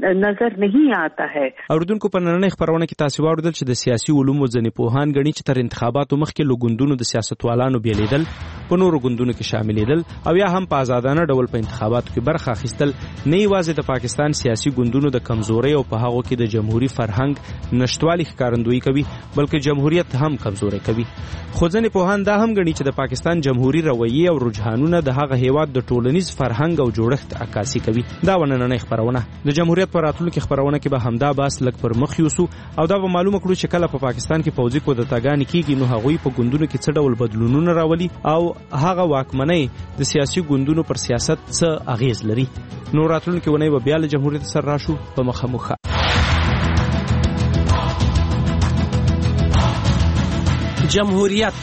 نظر نہیں آتا ہے.
اوردونکو په نننۍ خبرونه کې تاسو واوریدل چې د سیاسي علومو ځینې پوهان غني چې تر انتخاباتو مخکې له ګوندونو د سیاستوالانو بیلیدل په نورو ګوندونو کې شاملېدل او یا هم په آزادانه ډول په انتخاباتو کې برخه اخیستل نه یوازې د پاکستان سیاسي ګوندونو د کمزوري او په هغه کې د جمهوریت فرهنګ نشټوالي ښکارندویي کوي بلکې جمهوریت هم کمزوري کوي. خو ځینې پوهان دا هم غني چې د پاکستان جمهوریت رویه او رجحانونه د هغه هیواد د ټولنیز فرهنګ او جوړښت عکاسي کوي. دا ونننۍ خبرونه د جمهوریت پر راتلونکو خبرونه کې به همدا باس لګ پر مخ یوسو او دا به معلومه کړو چې کله په پاکستان کې پوځي کودتاګانې کیږي نو هغوی په ګوندونو کې څه ډول بدلونونه راولي او هغه واکمنۍ د سیاسي ګوندونو پر سیاست څه اغیز لري. نو راتلونکي ونې به بیا له جمهوریت سره راشو په مخامخ.
جمهوریت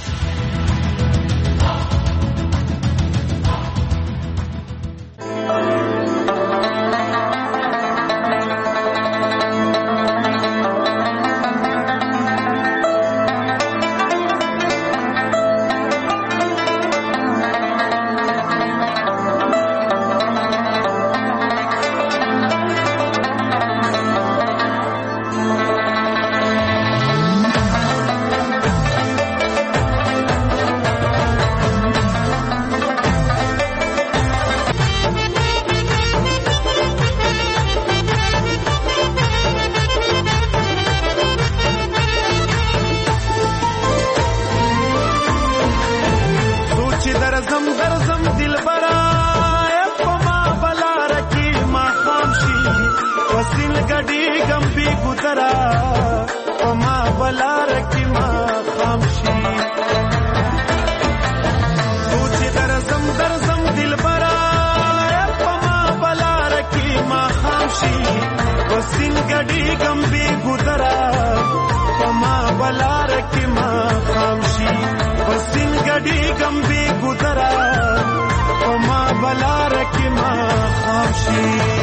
ګډي ګمبي ګذرا پما بلار کې ما خامشي پسین ګډي ګمبي ګذرا پما بلار کې ما خامشي